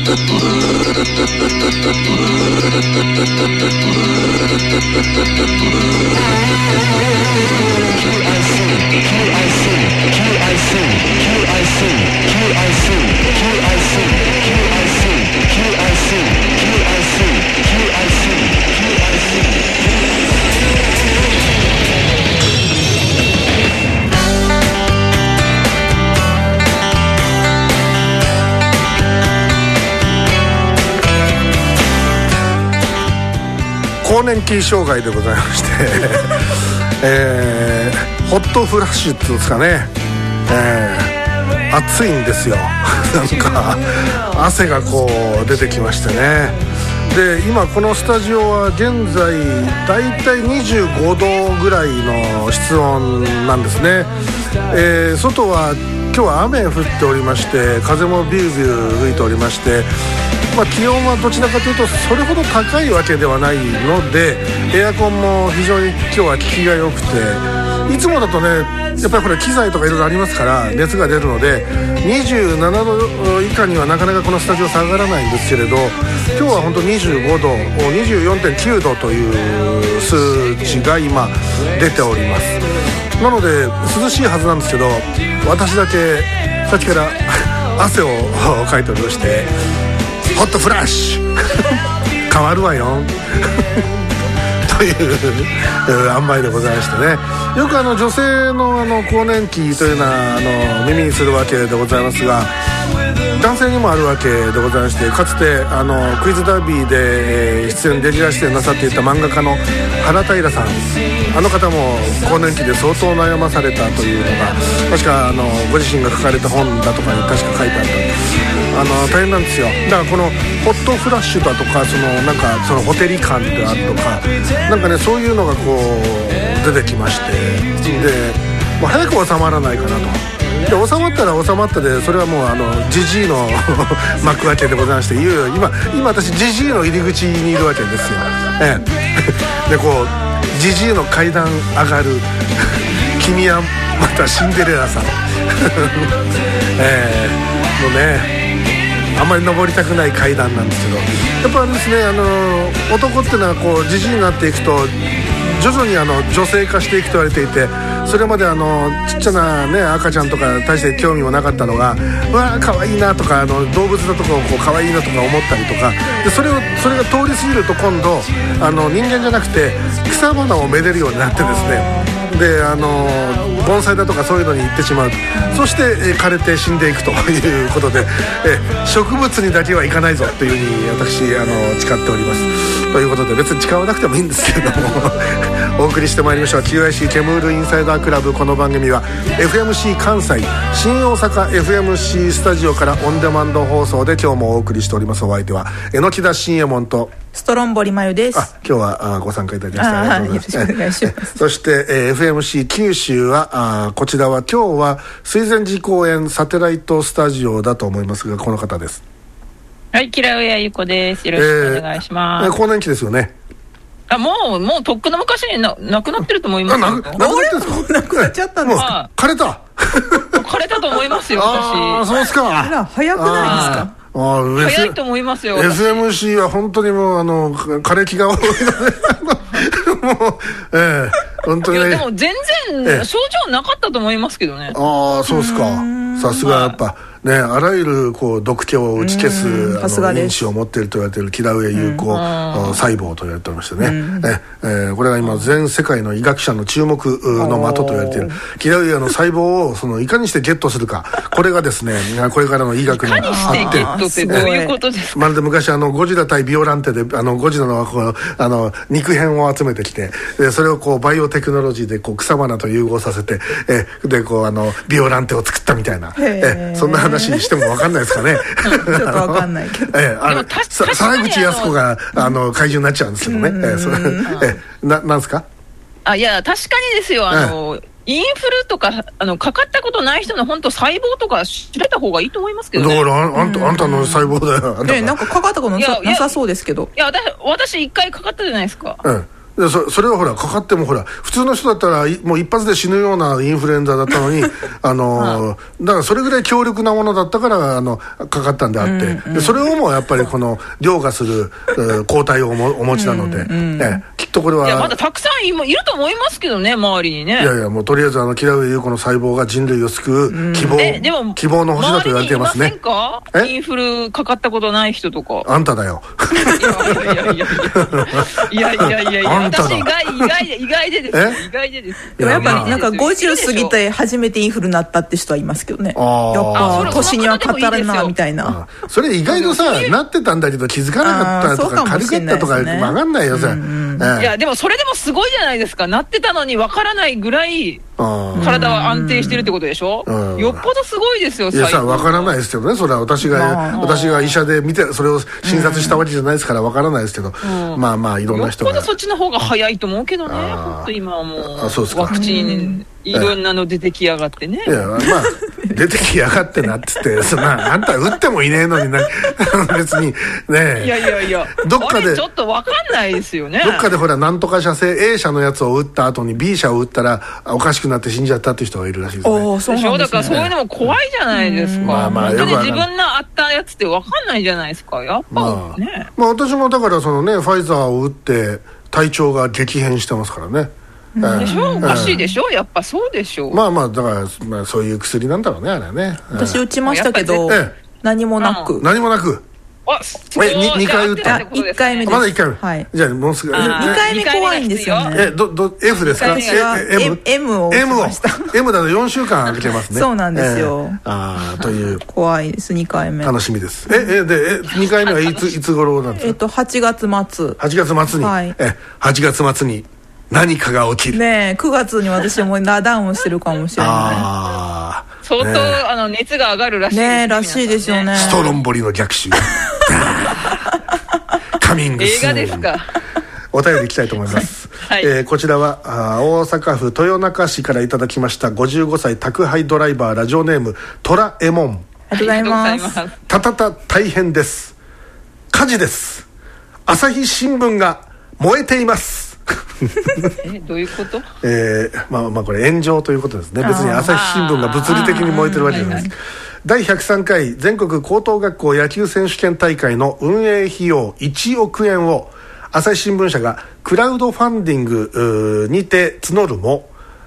更年期障害でございまして、ホットフラッシュっていうんですかね、暑いんですよなんか汗がこう出てきましてね。で今このスタジオは現在だいたい25度ぐらいの室温なんですね。外は今日は雨降っておりまして、風もビュービュー吹いておりまして、気温はどちらかというとそれほど高いわけではないので、エアコンも非常に今日は効きが良くて、いつもだとねやっぱりこれ機材とかいろいろありますから熱が出るので27度以下にはなかなかこのスタジオ下がらないんですけれど、今日は本当25度 24.9 度という数値が今出ております。なので涼しいはずなんですけど、私だけさっきから汗をかいておりまして、ホットフラッシュ変わるわよという塩梅でございましてね。よく女性の更年期というのは耳にするわけでございますが、男性にもあるわけでございまして、かつてクイズダービーで、レギュラー出演なさっていた漫画家の原平さん、あの方も更年期で相当悩まされたというのが確かご自身が書かれた本だとかに確か書いてあった。大変なんですよ。だからこのホットフラッシュだとかなんかそのホテリ感であるとかなんかね、そういうのがこう出てきまして、で早く収まらないかなと。で収まったら収まったで、それはもうジジイの幕開けでございまして、いよいよ今私ジジイの入り口にいるわけですよ。でこうジジイの階段上がる君はまたシンデレラさんのね、あんまり登りたくない階段なんですけど、やっぱりですね、男っていうのはこうジジイになっていくと徐々に女性化していくと言われていて、それまでちっちゃな、ね、赤ちゃんとか大して興味もなかったのが、うわー可愛いなとか動物だとかをこう可愛いなとか思ったりとかで、それが通り過ぎると今度人間じゃなくて草花をめでるようになってですね、で盆栽だとかそういうのに行ってしまう。そして、枯れて死んでいくということで、植物にだけはいかないぞというふうに私誓っております。ということで別に誓わなくてもいいんですけれどもお送りしてまいりましょう QIC ケムールインサイダークラブ。この番組は FMC 関西新大阪 FMC スタジオからオンデマンド放送で今日もお送りしております。お相手は榎田新右衛門とストロンボリマユです。 今日はご参加いただきましてありがとうございます。 よろしくお願いしますそして、FMC 九州はこちらは今日は水前寺公園サテライトスタジオだと思いますが、この方です。 はい、キラウエアユコです。よろしくお願いします。 更年期ですよね。 もうとっくの昔になくなってると思いますよ。 なくなってるんですか。 なくなっちゃったんですか。 枯れた枯れたと思いますよ私。 そうですか。 あら早くないですか。 早いと思いますよ。 FMC は本当にもう枯れ木が多いのでもう本当に、 でも全然症状なかったと思いますけどね。 そうですか。さすがやっぱね、あらゆるこう毒気を打ち消す因子を持っていると言われているキラウエ有効細胞と言われておりましてね、これが今全世界の医学者の注目の的と言われているキラウエの細胞をいかにしてゲットするか、これがですねこれからの医学の発展。 いかにしてゲットってどういうことですか。 まるで昔ゴジラ対ビオランテでゴジラのこう肉片を集めてきて、それをこうバイオテクノロジーでこう草花と融合させてでこうビオランテを作ったみたいな、そんな話しても分かんないですかねちょっと分かんないけど沢口靖子が怪獣になっちゃうんですけどね。なんですか。 いや確かにですよ。インフルとかかかったことない人の本当細胞とか知れた方がいいと思いますけどね。 だからあんたの細胞だよ。 なんかかかったことなさそうですけど。 いや私1回かかったじゃないですか。 でそれはほらかかってもほら普通の人だったらもう一発で死ぬようなインフルエンザだったのにだからそれぐらい強力なものだったからかかったんであって、でそれをもうやっぱりこの凌駕する抗体をお持ちなので、きっとこれは。 いやまだたくさんいると思いますけどね、周りにね。 いやいや、もうとりあえず木田上優子の細胞が人類を救う希望の星だと言われていますね。 周りにいませんか？インフルかかったことない人とか。 あんただよ。 いや私意外でです。 でもやっぱなんか50過ぎて初めてインフルになったって人はいますけどね。やっぱ年には語れなみたいな。 それ意外とさなってたんだけど気づかなかったとか軽かったとか分かんないよ。 いやでもそれでもすごいじゃないですか。なってたのに分からないぐらい体は安定してるってことでしょ。よっぽどすごいですよ。 いやさ、分からないですけどね。それは私が医者で見てそれを診察したわけじゃないですから分からないですけど、まあいろんな人が。 よっぽどそっちの方が早いと思うけどね。本当今はもうワクチンいろんなの出てきやがってね。 いやまあ出てきやがってなっててあんた打ってもいねえのに別にね。 いやどっかでちょっと分かんないですよね。 どっかでほらなんとか社製 A 社のやつを打った後に B 社を打ったらおかしくなって死んじゃったっていう人がいるらしいですね。 そうなんですね。 だからそういうのも怖いじゃないですか。本当に自分のあったやつって分かんないじゃないですか。やっぱね。 私もだからそのねファイザーを打って体調が激変してますからね。 でしょ、おかしいでしょ、やっぱそうでしょ。 まあだから、そういう薬なんだろうねあれはね。 私打ちましたけど何もなく。 2回打った。 1回目です。 まだ1回目。はい。じゃあもうすぐ。 2回目怖いんですよね。 F ですか？ 私は M を打ちました。 M だと4週間空けてますね。 そうなんですよ。 という。 怖いです、2回目。 楽しみです。で、2回目はいつ頃なんですか ？8月末。 8月末に。8月末に何かが起きる。 ねえ、9月に私もダウンしてるかもしれない。 相当熱が上がるらしいですね。らしいですよね。 ストロンボリの逆襲。カミングスーン。 映画ですか。 お便りいきたいと思います。こちらは大阪府豊中市からいただきました55歳宅配ドライバーラジオネームトラエモン。 ありがとうございます。 大変です。火事です。朝日新聞が燃えています。 どういうこと？ これ炎上ということですね。別に朝日新聞が物理的に燃えてるわけじゃないです。第103回全国高等学校野球選手権大会の運営費用1億円を朝日新聞社がクラウドファンディングにて募るも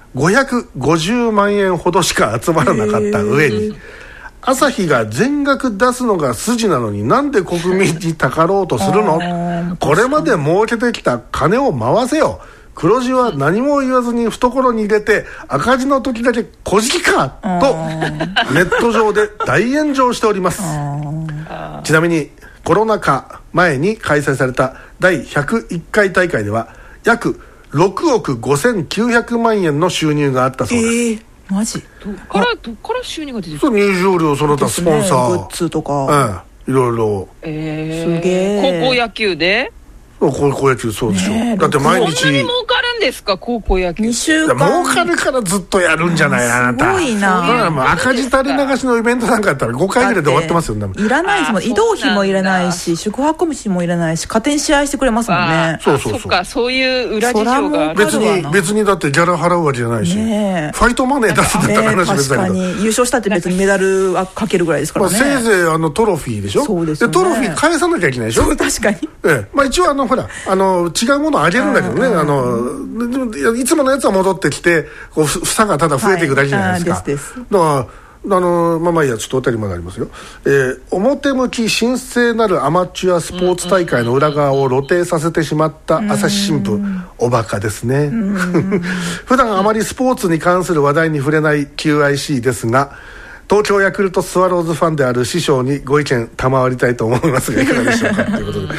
550万円ほどしか集まらなかった上に、朝日が全額出すのが筋なのになんで国民にたかろうとするの？これまで儲けてきた金を回せよ。黒字は何も言わずに懐に入れて赤字の時だけ小じきかとネット上で大炎上しております。ちなみにコロナ禍前に開催された第101回大会では約6億5900万円の収入があったそうです。 マジ？ どっから収入が出てくる？ 入場料その他スポンサー、 グッズとか、 いろいろ。 すげえ。高校野球で？ 高校野球そうでしょ。だって毎日。 そんなに儲かるんですか、高校野球？ 2週間。 儲かるからずっとやるんじゃない、あなた。 すごいな。 赤字垂れ流しのイベントなんかやったら5回ぐらいで終わってますよね。 いらないですもん。移動費もいらないし、宿泊費もいらないし、勝手に試合してくれますもんね。 そう。 そっか、そういう裏事情がある。 別にだってギャラ払うわけじゃないし、ファイトマネー出すんだったら話別だけど。 確かに優勝したって別にメダルはかけるぐらいですからね。 せいぜいトロフィーでしょ。 そうですよね。 トロフィー返さなきゃいけないでしょ。 そう、確かに。 一応ほら違うものをあげるんだけどね、いつものやつは戻ってきて房がただ増えていくだけじゃないですか。だからまあいいや、ちょっとお便りまでありますよ。表向き神聖なるアマチュアスポーツ大会の裏側を露呈させてしまった朝日新聞、おバカですね。普段あまりスポーツに関する話題に触れない QIC ですが、東京ヤクルトスワローズファンである師匠にご意見賜りたいと思いますがいかがでしょうかということで、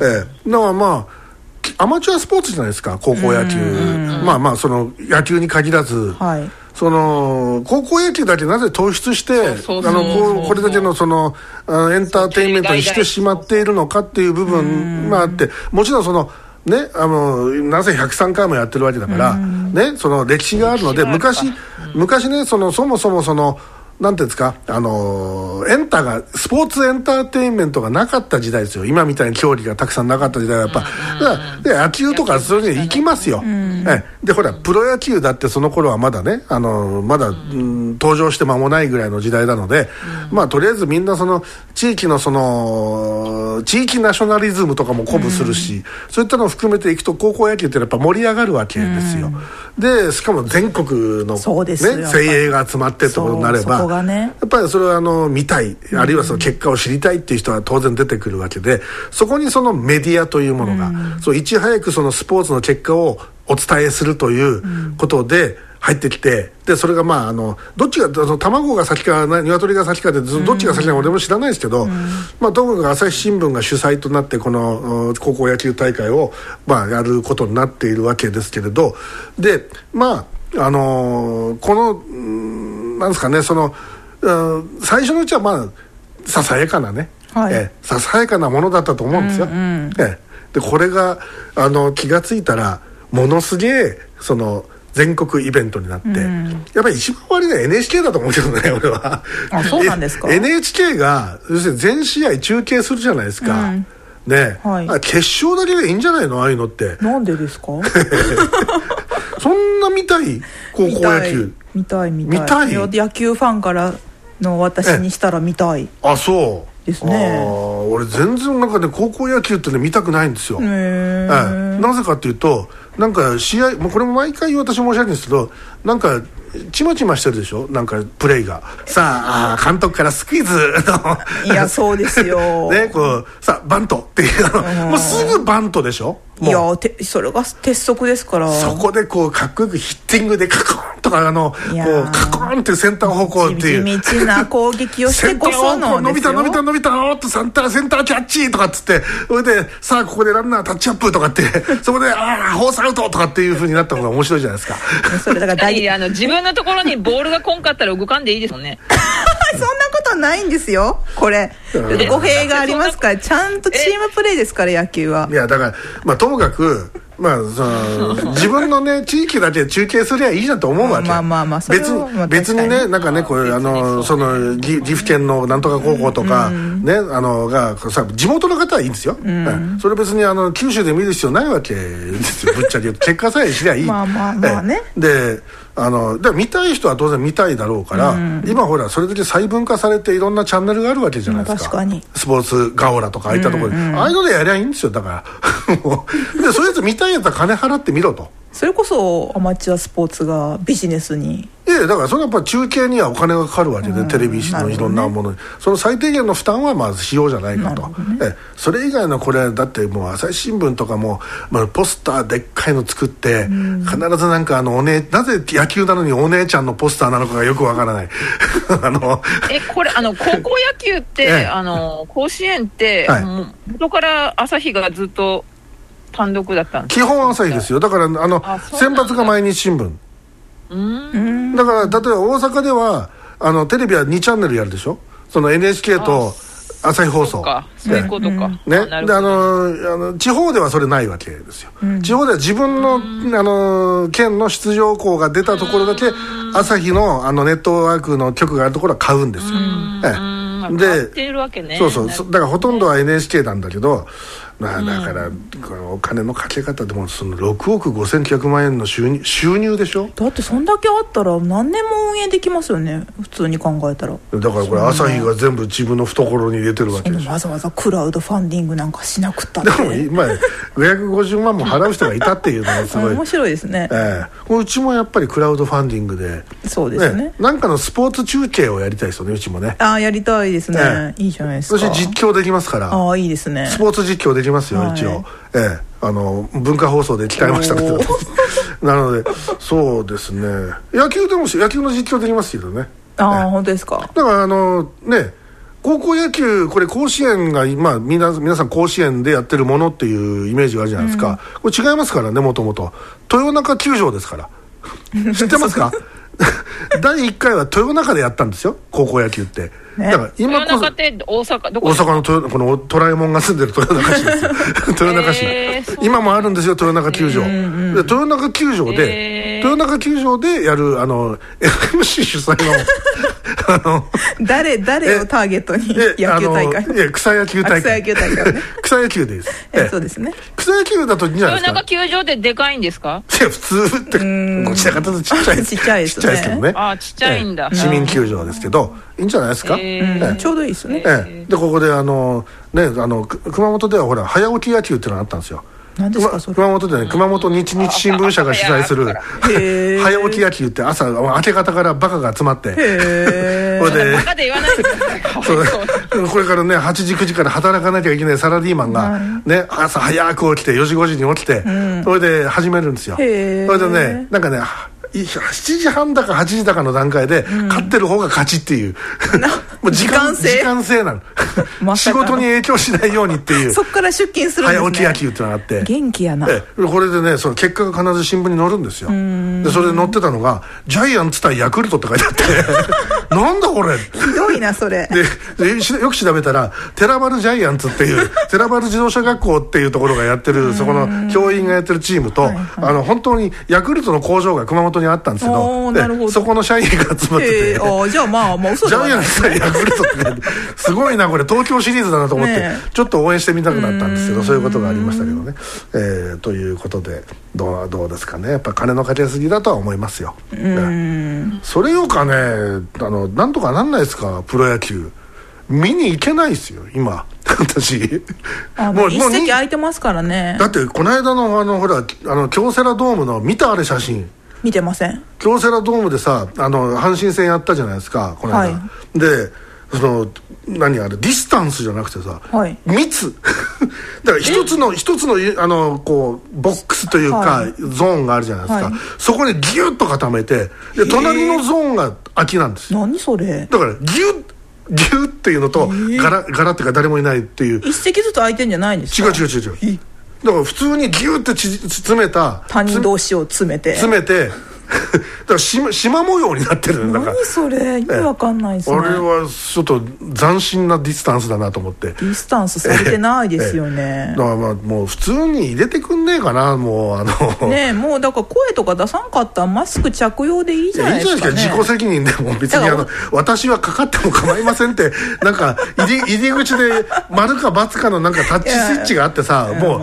アマチュアスポーツじゃないですか、高校野球。その野球に限らず、その高校野球だけなぜ突出してこれだけのそのエンターテインメントにしてしまっているのかっていう部分があって、もちろんそのね、なぜ103回もやってるわけだから、ね、その歴史があるので、昔ね、そもそもそのなんていうんですか、エンタがスポーツエンターテインメントがなかった時代ですよ。今みたいに競技がたくさんなかった時代はやっぱ、で野球とかそれに行きますよ、でほらプロ野球だってその頃はまだね、まだ、登場して間もないぐらいの時代なので、まあとりあえずみんなその地域のその地域ナショナリズムとかも鼓舞するし、そういったのを含めていくと高校野球ってやっぱ盛り上がるわけですよ。でしかも全国の、ね、精鋭が集まってってことになれば、やっぱりそれは見たい、あるいはその結果を知りたいっていう人は当然出てくるわけで、そこにそのメディアというものが、そういち早くそのスポーツの結果をお伝えするということで入ってきて、でそれがまあどっちが卵が先か鶏が先かでどっちが先か俺も知らないですけど、まあ、ともかく朝日新聞が主催となってこの高校野球大会をまあやることになっているわけですけれど、でまあこのなんですかね、その最初のうちはまあささやかなね、ささやかなものだったと思うんですよ。でこれが気がついたらものすげえその全国イベントになって、やっぱり一番悪いのは NHK だと思うけどね、俺は。 あ、そうなんですか。 NHK が要するに全試合中継するじゃないですか、ね、決勝だけでいいんじゃないの、ああいうのって。 なんでですかそんな見たい高校野球。見たい野球ファンからの私にしたら見たい。 あ、そうですね。 俺全然なんかね、高校野球ってね見たくないんですよ。なぜかっていうと、なんか試合、これも毎回私申し訳ないんですけど、なんかちまちましてるでしょ、なんかプレイが。さあ監督からスクイズのいやそうですよね、こうさあバントっていうもうすぐバントでしょ。 いやそれが鉄則ですから。 そこでこうかっこよくヒッティングでカコーンとかこうカコーンってセンター方向っていう地道な攻撃をしてこその伸びたおっとセンターキャッチとかっつって、それでさあここでランナータッチアップとかってそこでホースアウトとかっていう風になった方が面白いじゃないですか。 それだから自分のところにボールが来んかったら動かんでいいですもんね。 そんなことないんですよ、これ。語弊がありますから、ちゃんとチームプレーですから野球は。 いやだからまあともかくまあ、自分のね地域だけ中継すりゃいいじゃんと思うわけ。別にね、なんかね、こうその岐阜県のなんとか高校とかね、がさ地元の方はいいんですよ。それ別に九州で見る必要ないわけですよ、ぶっちゃけ結果さえ知りゃいい。 まあね。 で見たい人は当然見たいだろうから、今ほらそれだけ細分化されていろんなチャンネルがあるわけじゃないですか。 確かにスポーツガオラとかああいったところで、ああいうのでやりゃいいんですよ。だからでそういうやつ見たいやつは金払ってみろと。 それこそアマチュアスポーツがビジネスに。 だからそれはやっぱ中継にはお金がかかるわけで、テレビのいろんなものに、その最低限の負担はまずしようじゃないかと。それ以外のこれだってもう朝日新聞とかも、ポスターでっかいの作って、必ずなんかなぜ野球なのにお姉ちゃんのポスターなのかがよくわからないこれ高校野球って、甲子園って、元から朝日がずっと単独だったんですか。 基本朝日ですよ。だから選抜が毎日新聞。だから例えば大阪ではテレビは2チャンネルやるでしょ、その NHK と朝日放送。 そういうことか。 ね、で地方ではそれないわけですよ。地方では自分の県の出場校が出たところだけ朝日のネットワークの局があるところは買うんですよ。 でそうだからほとんどは NHK なんだけど、だからこのお金のかけ方でもその6億5900万円の収入でしょ。 だってそんだけあったら何年も運営できますよね、普通に考えたら。 だからこれ朝日が全部自分の懐に入れてるわけでしょ。 わざわざクラウドファンディングなんかしなくったって。 でも今550万も払う人がいたっていうのがすごい面白いですね。 うちもやっぱりクラウドファンディングで、 そうですね、 なんかのスポーツ中継をやりたいですよね、うちもね。 やりたいですね。いいじゃないですか。 私実況できますから。 いいですね。 スポーツ実況できますよ、一応。文化放送で鍛えましたけどなのでそうですね、野球の実況できますけどね。 本当ですか。 だからね、高校野球これ甲子園が皆さん甲子園でやってるものっていうイメージがあるじゃないですか。これ違いますからね、もともと豊中球場ですから知ってますか第1回は豊中でやったんですよ、高校野球って。だから今こそ豊中って大阪どこ？ 大阪のこのトラえもんが住んでる豊中市ですよ豊中市、今もあるんですよ豊中球場。で豊中球場でやる FMC 主催の誰をターゲットに野球大会？ 草野球大会。 草野球大会ね。 草野球です。 そうですね。 草野球だといいんじゃないですか。 なんか球場ってでかいんですか？ いや普通ってどちらかというとちっちゃい。 ちっちゃいですね。 ちっちゃいですけどね。 あ、ちっちゃいんだ。 市民球場ですけどいいんじゃないですか。 ちょうどいいですね。 でここで熊本ではほら早起き野球っていうのがあったんですよ。 何ですかそれ？ 熊本でね、熊本日日新聞社が主催する早起き野球って朝明け方からバカが集まって、これでバカで言わないでください。 これからね8時9時から働かなきゃいけないサラリーマンがね朝早く起きて4時5時に起きて、それで始めるんですよ。それでねなんかね7時半だか8時だかの段階で勝ってる方が勝ちっていうもう時間制なの仕事に影響しないようにっていうそっから出勤するんですね。 早起き野球ってのがあって元気やな。 これでねその結果が必ず新聞に載るんですよ。でそれで載ってたのがジャイアンツ対ヤクルトって書いてあってなんだこれひどいなそれでよく調べたら寺原ジャイアンツっていう寺原自動車学校っていうところがやってるそこの教員がやってるチームと本当にヤクルトの工場が熊本にあったんですけど、そこの社員が集まってて、 じゃあまあ嘘ジャイアンツ対ヤクルトってすごいなこれ東京シリーズだなと思ってちょっと応援してみたくなったんですけど、そういうことがありましたけどね。ということでどうですかね。やっぱ金のかけすぎだとは思いますよ。それよかねなんとかなんないですか。プロ野球見に行けないですよ今私もう一席空いてますからね。 だってこの間のほら京セラドームの見たあれ写真見てません。 京セラドームでさ阪神戦やったじゃないですかこの間、で何あれディスタンスじゃなくてさ、密だから一つのこうボックスというか、ゾーンがあるじゃないですか、そこにギュッと固めてで隣のゾーンが空きなんですよ。 何それ。 だからギュッっていうのとガラっていうか誰もいないっていう一席ずつ空いてんじゃないんですか。 違うだから普通にギュッて詰めた他人同士を詰めてだから縞模様になってるんだから。 何それ意味わかんないですね。 あれはちょっと斬新なディスタンスだなと思って。 ディスタンスされてないですよね。 だからまあもう普通に入れてくんねえかなもうねえもうだから声とか出さんかったらマスク着用でいいじゃないですかね。 いいじゃないですか自己責任でも別に私はかかっても構いませんってなんか入り口で丸か×かのなんかタッチスイッチがあってさもう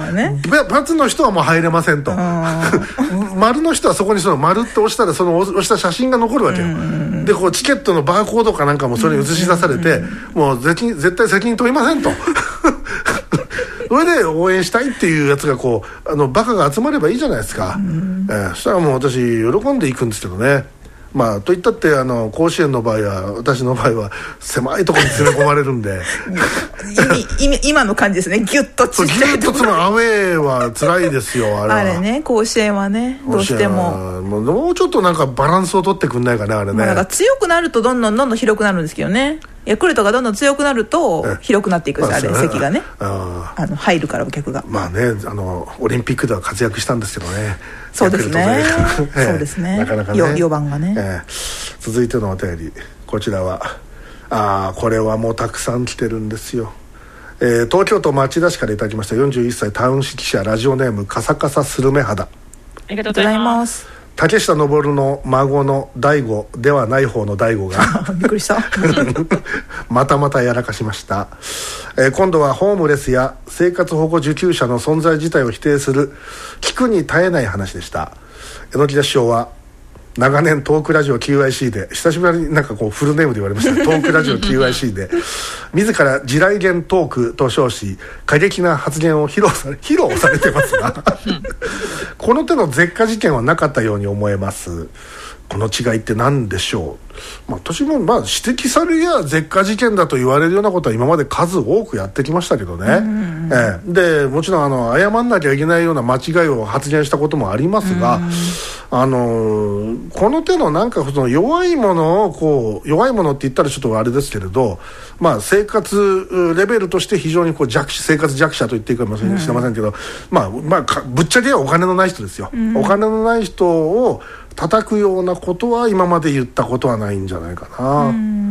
×の人はもう入れませんと丸の人はそこにその丸って押したらその押した写真が残るわけよ。でこうチケットのバーコードかなんかもそれに映し出されてもう絶対責任問いませんとそれで応援したいっていうやつがこうバカが集まればいいじゃないですか。そしたらもう私喜んでいくんですけどね。まあといったって甲子園の場合は私の場合は狭いところに詰め込まれるんで今の感じですね。ギュッとちっちゃいところアウェーは辛いですよあれね。 甲子園はねどうしてももうちょっとなんかバランスを取ってくんないかねあれね。 なんか強くなるとどんどん広くなるんですけどね。ヤクルトがどんどん強くなると広くなっていくんですあれ席がね入るから客がまあねオリンピックでは活躍したんですけどね。 そうですねそうですねなかなかね 4番がね。 続いてのお便りこちらはこれはもうたくさん来てるんですよ。東京都町田市からいただきました41歳タウン市記者ラジオネームカサカサスルメ肌。 ありがとうございます。 竹下登の孫の大悟ではない方の大悟がびっくりしたまたやらかしました。今度はホームレスや生活保護受給者の存在自体を否定する聞くに耐えない話でした。榎田師匠は長年トークラジオ QIC で久しぶりになんかこうフルネームで言われましたトークラジオ QIC で自ら地雷原トークと称し過激な発言を披露されてますがこの手の絶火事件はなかったように思えます。この違いって何でしょう。私も指摘されりゃ絶火事件だと言われるようなことは今まで数多くやってきましたけどね、でもちろん謝んなきゃいけないような間違いを発言したこともありますが、この手のなんかその弱いものって言ったらちょっとあれですけれど、生活レベルとして非常にこう生活弱者と言っていいかもしれませんけど、ぶっちゃけはお金のない人ですよ、お金のない人を叩くようなことは今まで言ったことはないんじゃないかな。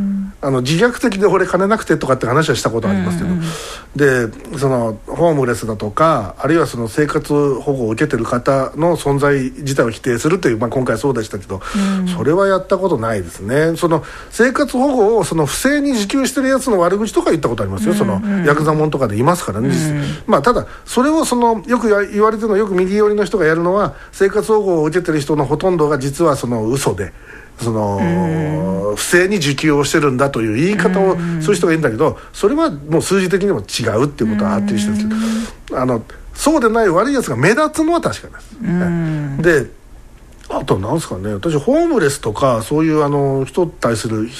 自虐的で俺金なくてとかって話はしたことありますけど、でそのホームレスだとかあるいはその生活保護を受けてる方の存在自体を否定するという、今回そうでしたけど、それはやったことないですね。その生活保護をその不正に受給してるやつの悪口とか言ったことありますよ、そのヤクザモンとかでいますからね、ただそれをそのよく言われてるのよく右寄りの人がやるのは、生活保護を受けてる人のほとんどが実はその嘘でその不正に受給をしてるんだという言い方をそういう人がいるんだけど、それはもう数字的にも違うっていうことははっきりしてるんですけど、そうでない悪いやつが目立つのは確かです。であとなんですかね、私ホームレスとかそういう人に対する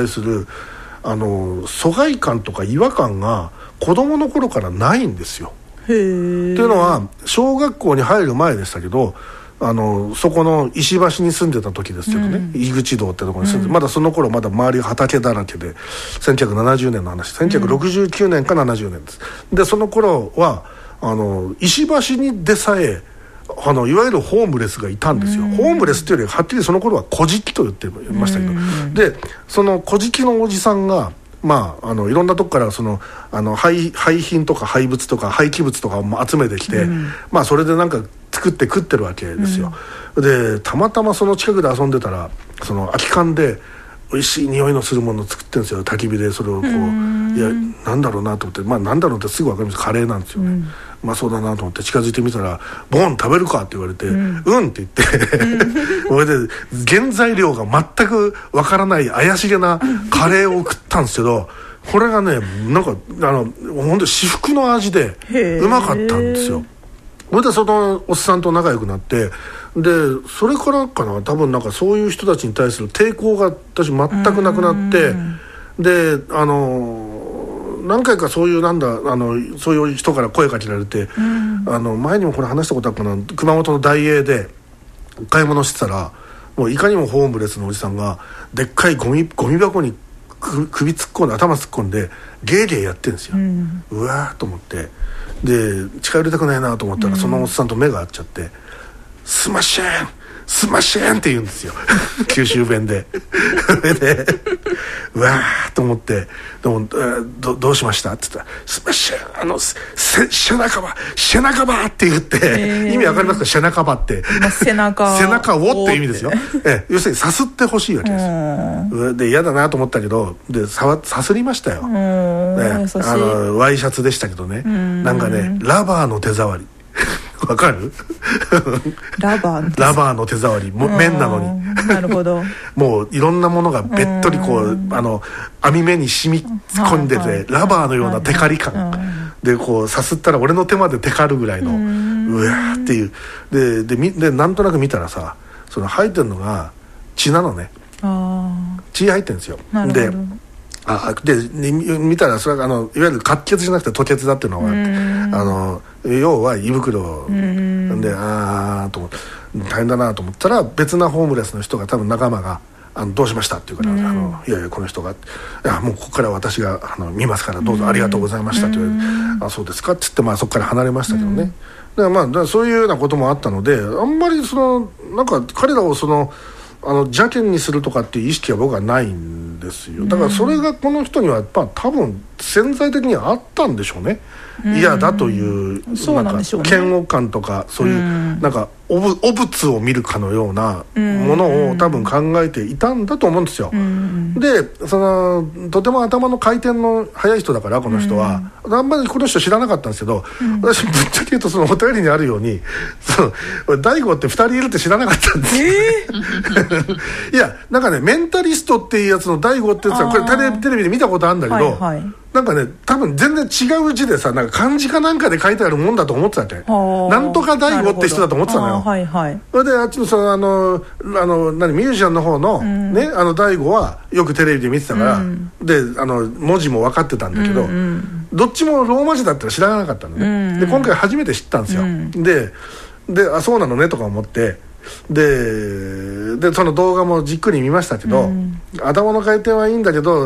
疎外感とか違和感が子供の頃からないんですよ。っていうのは小学校に入る前でしたけど、そこの石橋に住んでた時ですけどね、井口道ってところに住んで、まだその頃まだ周りが畑だらけで、1970年の話、1969年か70年です。でその頃は石橋にでさえいわゆるホームレスがいたんですよ。ホームレスっていうよりはっきりその頃は小じきと言ってましたけど、でその小じきのおじさんがいろんなとこからその廃品とか廃物とか廃棄物とかを集めてきて、それでなんか作って食ってるわけですよ。でたまたまその近くで遊んでたら、その空き缶で美味しい匂いのするものを作ってるんですよ、焚き火で。それをこういやなんだろうなと思って、なんだろうってすぐ分かります。カレーなんですよね。そうだなと思って近づいてみたら、ボン食べるかって言われて、って言ってそれで原材料が全く分からない怪しげなカレーを食ったんですけど、これがねなんか本当至福の味でうまかったんですよ。それでそのおっさんと仲良くなって、でそれからかな、多分なんかそういう人たちに対する抵抗が私全くなくなって、で何回かそういうそういう人から声かけられて、前にもこれ話したことあるかな、熊本の大英で買い物してたら、もういかにもホームレスのおじさんがでっかいゴミ箱に首突っ込んで頭突っ込んでゲーゲーやってるんですよ。うわーと思って、で近寄りたくないなと思ったら、そのおっさんと目が合っちゃって、すましぇんすましぇんって言うんですよ九州弁ででうわーと思って、どうしましたって言ったら、すましぇん背中ばって言って、意味わかりますか？背中ばって背中をっていう意味ですよ。要するにさすってほしいわけですで、嫌だなと思ったけど、でさすりましたよ。ワイシャツでしたけどね、なんかねラバーの手触りわかる？ ラバーの手触り、綿なのになるほどもういろんなものがべっとりこう網目に染み込んでて、ラバーのようなテカリ感で、こうさすったら俺の手までテカるぐらいのうわーっていうでなんとなく見たらさ、その入ってるのが血なのね。血入ってるんですよ。で見たらそれがいわゆる滑血じゃなくて吐血だっていうのは要は胃袋で、と思って大変だなと思ったら、別なホームレスの人が多分仲間がどうしましたって言うから、いやいやこの人がもうここから私が見ますからどうぞありがとうございましたって言われて、そうですかって言って、そこから離れましたけどね。だからそういうようなこともあったので、あんまりなんか彼らを邪険にするとかっていう意識は僕はないんですよ。だからそれがこの人にはやっぱ多分潜在的にはあったんでしょうね。嫌だというなんか嫌悪感とか、そういうなんか汚物を見るかのようなものを多分考えていたんだと思うんですよ。でとても頭の回転の速い人だから、この人はあんまりこの人知らなかったんですけど、私ぶっちゃけ言うとそのお便りにあるように、大悟って2人いるって知らなかったんですよ。いやなんかね、メンタリストっていうやつの大悟ってやつはこれテレビで見たことあるんだけど、なんかね多分全然違う字でさ、なんか漢字かなんかで書いてあるもんだと思ってたわけ。なんとか大悟って人だと思ってたのよ。それであっちのミュージシャンの方のね、大悟はよくテレビで見てたから、で文字も分かってたんだけど、どっちもローマ字だったら知らなかったのね。で今回初めて知ったんですよ。でそうなのねとか思って、でその動画もじっくり見ましたけど、頭の回転はいいんだけど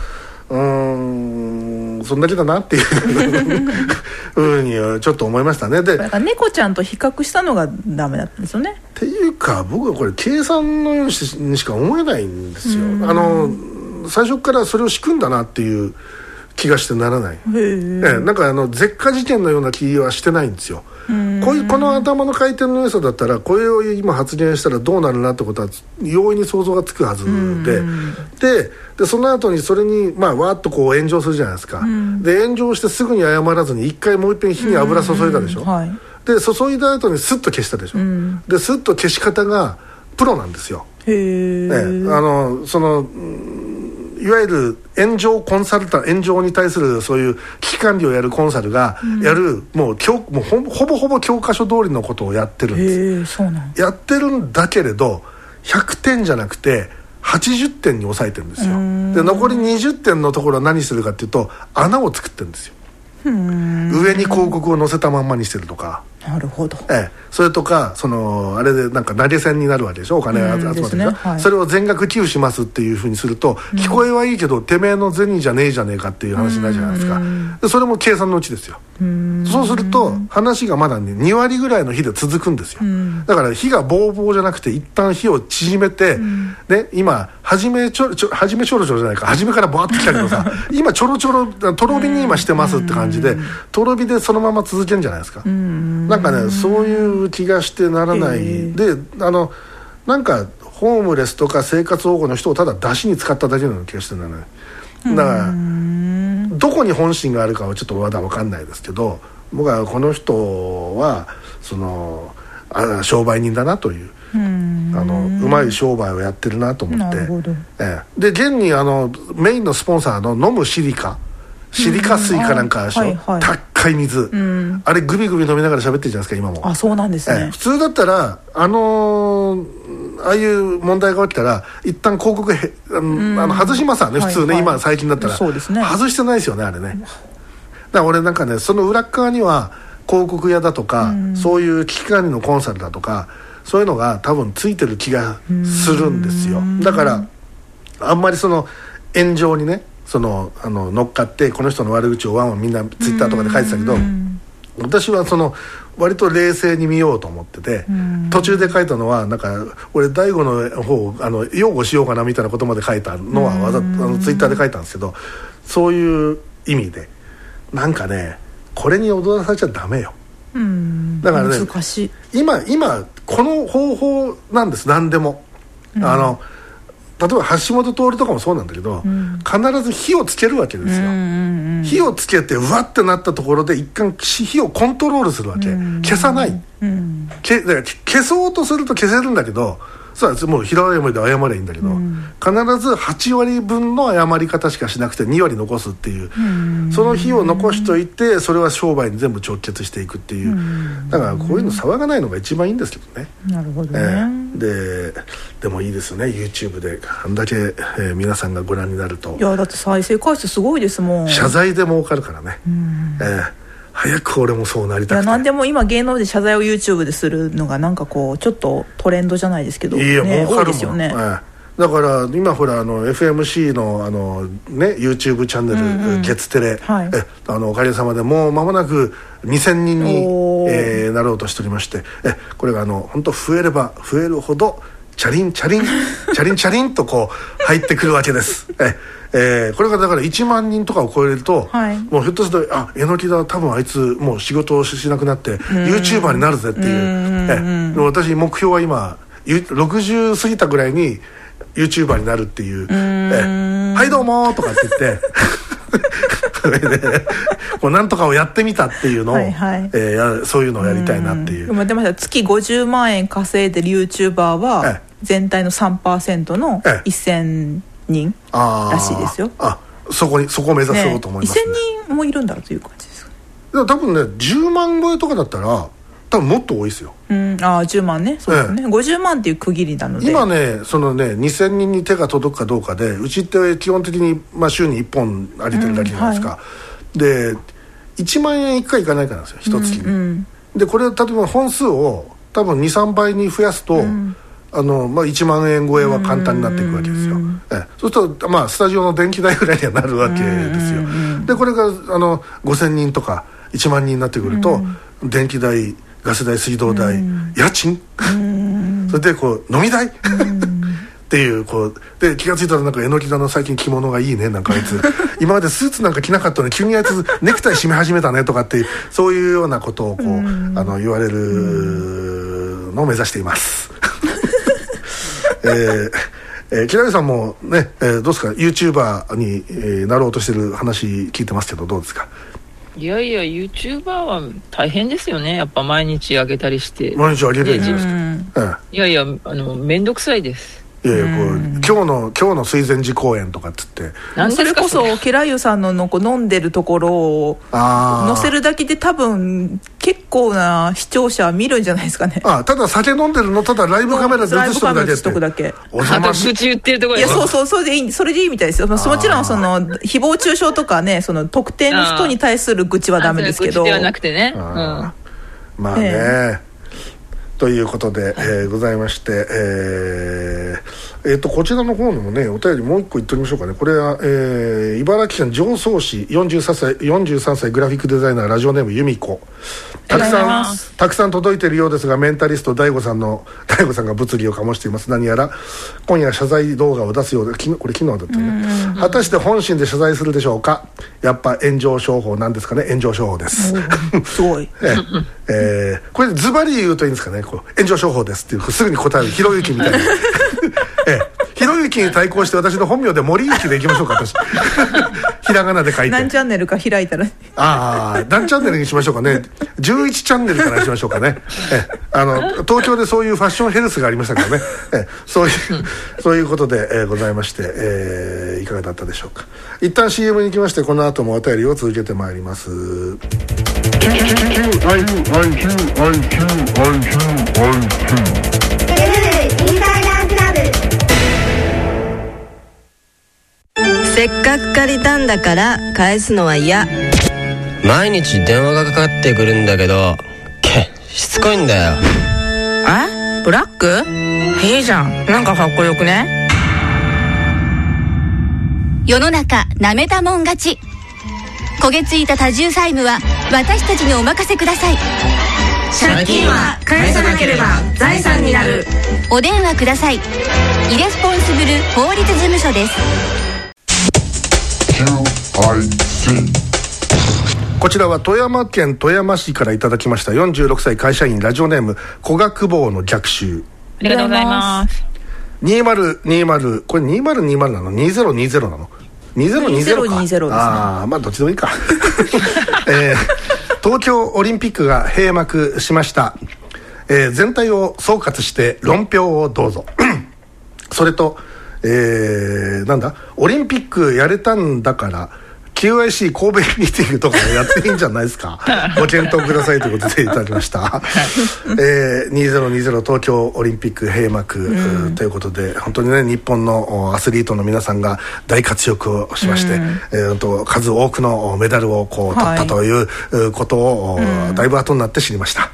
そんだけだなっていうふうにちょっと思いましたね。で猫ちゃんと比較したのがダメだったんですよね。 っていうか僕はこれ計算のようにしか思えないんですよ。 最初からそれを仕組んだなっていう気がしてならない。なんか絶火事件のような気はしてないんですよ。この頭の回転の良さだったらこれを今発言したらどうなるなってことは容易に想像がつくはずでその後にそれにわーっとこう炎上するじゃないですか。で炎上してすぐに謝らずに一回もう一遍火に油注いだでしょ。で注いだ後にスッと消したでしょ。でスッと消し方がプロなんですよ。いわゆる炎上コンサルタント、炎上に対するそういう危機管理をやるコンサルがやる、もうほぼほぼ教科書通りのことをやってるんです。やってるんだけれど100点じゃなくて80点に抑えてるんですよ。で残り20点のところは何するかっていうと穴を作ってるんですよ。上に広告を載せたまんまにしてるとか。 なるほど。 それとかあれでなんか投げ銭になるわけでしょ。お金が集まってるでしょ、それを全額寄付しますっていうふうにすると、聞こえはいいけどてめえの銭じゃねえじゃねえかっていう話になるじゃないですか。でそれも計算のうちですよ。そうすると話がまだね2割ぐらいの火で続くんですよ。だから火がボーボーじゃなくて一旦火を縮めて、ね、今初めちょろちょろじゃないか、初めからバーってきたけどさ今ちょろちょろとろ火に今してますって感じで、とろ火でそのまま続けるんじゃないですか。なんかねそういう気がしてならない。でなんかホームレスとか生活保護の人をただ出しに使っただけのような気がしてならない。だからどこに本心があるかはちょっとまだ分かんないですけど、僕はこの人は商売人だなという、うまい商売をやってるなと思って。で現にメインのスポンサーの飲むシリカ水かなんかでしょ、高い水、あれグビグビ飲みながら喋ってるじゃないですか今も。 そうなんですね。 普通だったらああいう問題が起きたら一旦広告外しますわね、普通ね、今最近だったら外してないですよねあれね。だから俺なんかねその裏側には広告屋だとか、そういう危機管理のコンサルだとかそういうのが多分ついてる気がするんですよ。だからあんまり炎上にね乗っかってこの人の悪口をワンワンみんなツイッターとかで書いてたけど、私は割と冷静に見ようと思ってて、途中で書いたのはなんか俺大悟の方擁護しようかなみたいなことまで書いたのはツイッターで書いたんですけど、そういう意味でなんかねこれに踊らされちゃダメよ。だからね難しい。 今この方法なんです。何でも例えば橋本徹とかもそうなんだけど、必ず火をつけるわけですよ。火をつけてうわってなったところで一旦火をコントロールするわけ。消さない。だから消そうとすると消せるんだけど、そうもう平謝りで謝ればいいんだけど、必ず8割分の謝り方しかしなくて2割残すっていう、その火を残しといてそれは商売に全部直結していくっていう。だからこういうの騒がないのが一番いいんですけどね。 なるほどね。 でもいいですね YouTube であんだけ、皆さんがご覧になると。 いやだって再生回数すごいですもん。 謝罪で儲かるからね。早く俺もそうなりたくて。 何でも今芸能で謝罪を YouTube でするのがなんかこうちょっとトレンドじゃないですけど、 いや儲かるもん、 多いですよね。 だから今ほらFMC のYouTube チャンネル、月テレ、おかげさまでもう間もなく2000人に、なろうとしておりまして、これが本当増えれば増えるほどチャリンチャリンチャリンチャリンとこう入ってくるわけです。これがだから1万人とかを超えると、もうひょっとすると榎木だ多分あいつもう仕事をしなくなって YouTuber になるぜっていう、私目標は今60過ぎたぐらいにYouTuber になるっていう、はいどうもとかって言ってもうなんとかをやってみたっていうのを、そういうのをやりたいなっていう。 でも月50万円稼いでる YouTuber は全体の 3% の1000人らしいですよ。 そこを目指そうと思いますね。 1000人もいるんだろうという感じですか。 でも多分ね10万超えとかだったら多分もっと多いですよ。 10万ね。そうですね。50万っていう区切りなので今ね2000人に手が届くかどうかで、うちって基本的に、週に1本あげてるだけじゃないですか。で1万円いくかいかないかなんですよ1月に。でこれ例えば本数を多分 2,3 倍に増やすと、1万円超えは簡単になっていくわけですよ。そうするとスタジオの電気代ぐらいにはなるわけですよ。でこれが5000人とか1万人になってくると、電気代ガス代水道代、家賃それでこう飲み代っていうで気がついたらなんか榎木田の最近着物がいいねなんかあいつ今までスーツなんか着なかったのに急にあいつネクタイ締め始めたねとかってそういうようなことを言われるのを目指しています木田さんもね、どうですか YouTuber になろうとしてる話聞いてますけどどうですか？ いやいや YouTuber は大変ですよね。やっぱ毎日上げたりして毎日上げたりするんですか？ いやいやめんどくさいです。 いやいや今日の水前寺公園とかっつってそれこそケラユさんの飲んでるところを載せるだけで多分結構な視聴者見るんじゃないですかね。 ただ酒飲んでるのただライブカメラで映しとくだけってあと口言ってるところいやそうそれでいい、それでいいみたいですよ。もちろん誹謗中傷とかね特定の人に対する愚痴はダメですけど愚痴ではなくてね、 まあね、ということで、ございまして、こちらの方にもねお便りもう一個言っておきましょうかね。これは、茨城県常総市43歳グラフィックデザイナーラジオネーム由美子。たくさん届いているようですがメンタリスト大悟さんが物議を醸しています。何やら今夜謝罪動画を出すようでこれ昨日だったね。果たして本心で謝罪するでしょうか。やっぱ炎上商法なんですかね。炎上商法ですすごいこれズバリ言うといいんですかね。炎上商法ですっていうすぐに答えるひろゆきみたいなひろゆきに対抗して私の本名で森ゆきでいきましょうか私ひらがなで書いて何チャンネルか開いたら何チャンネルにしましょうかね。11チャンネルからにしましょうかね東京でそういうファッションヘルスがありましたからねそういうことで、ございまして、いかがだったでしょうか。一旦 CM に行きましてこの後もお便りを続けてまいります。 せっかく借りたんだから返すのは嫌。 毎日電話がかかってくるんだけどしつこいんだよ。 ブラック？いいじゃん、なんかかっこよくね。 世の中なめたもん勝ち。焦げついた多重債務は私たちにお任せください。 借金は返さなければ財産になる。 お電話ください。イレスポンスブル法律事務所です。 こちらは富山県富山市からいただきました46歳会社員ラジオネーム古学坊の逆襲。 ありがとうございます。 2020これ2020なの2020なの2020か 2020ですね。 まあどっちでもいいか東京オリンピックが閉幕しました。全体を総括して論評をどうぞそれとなんだオリンピックやれたんだからQIC 神戸ミーティングとかやっていいんじゃないですかご検討くださいということでいただきました2020東京オリンピック閉幕、ということで本当にね日本のアスリートの皆さんが大活躍をしまして、数多くのメダルを取ったということを、だいぶ後になって知りました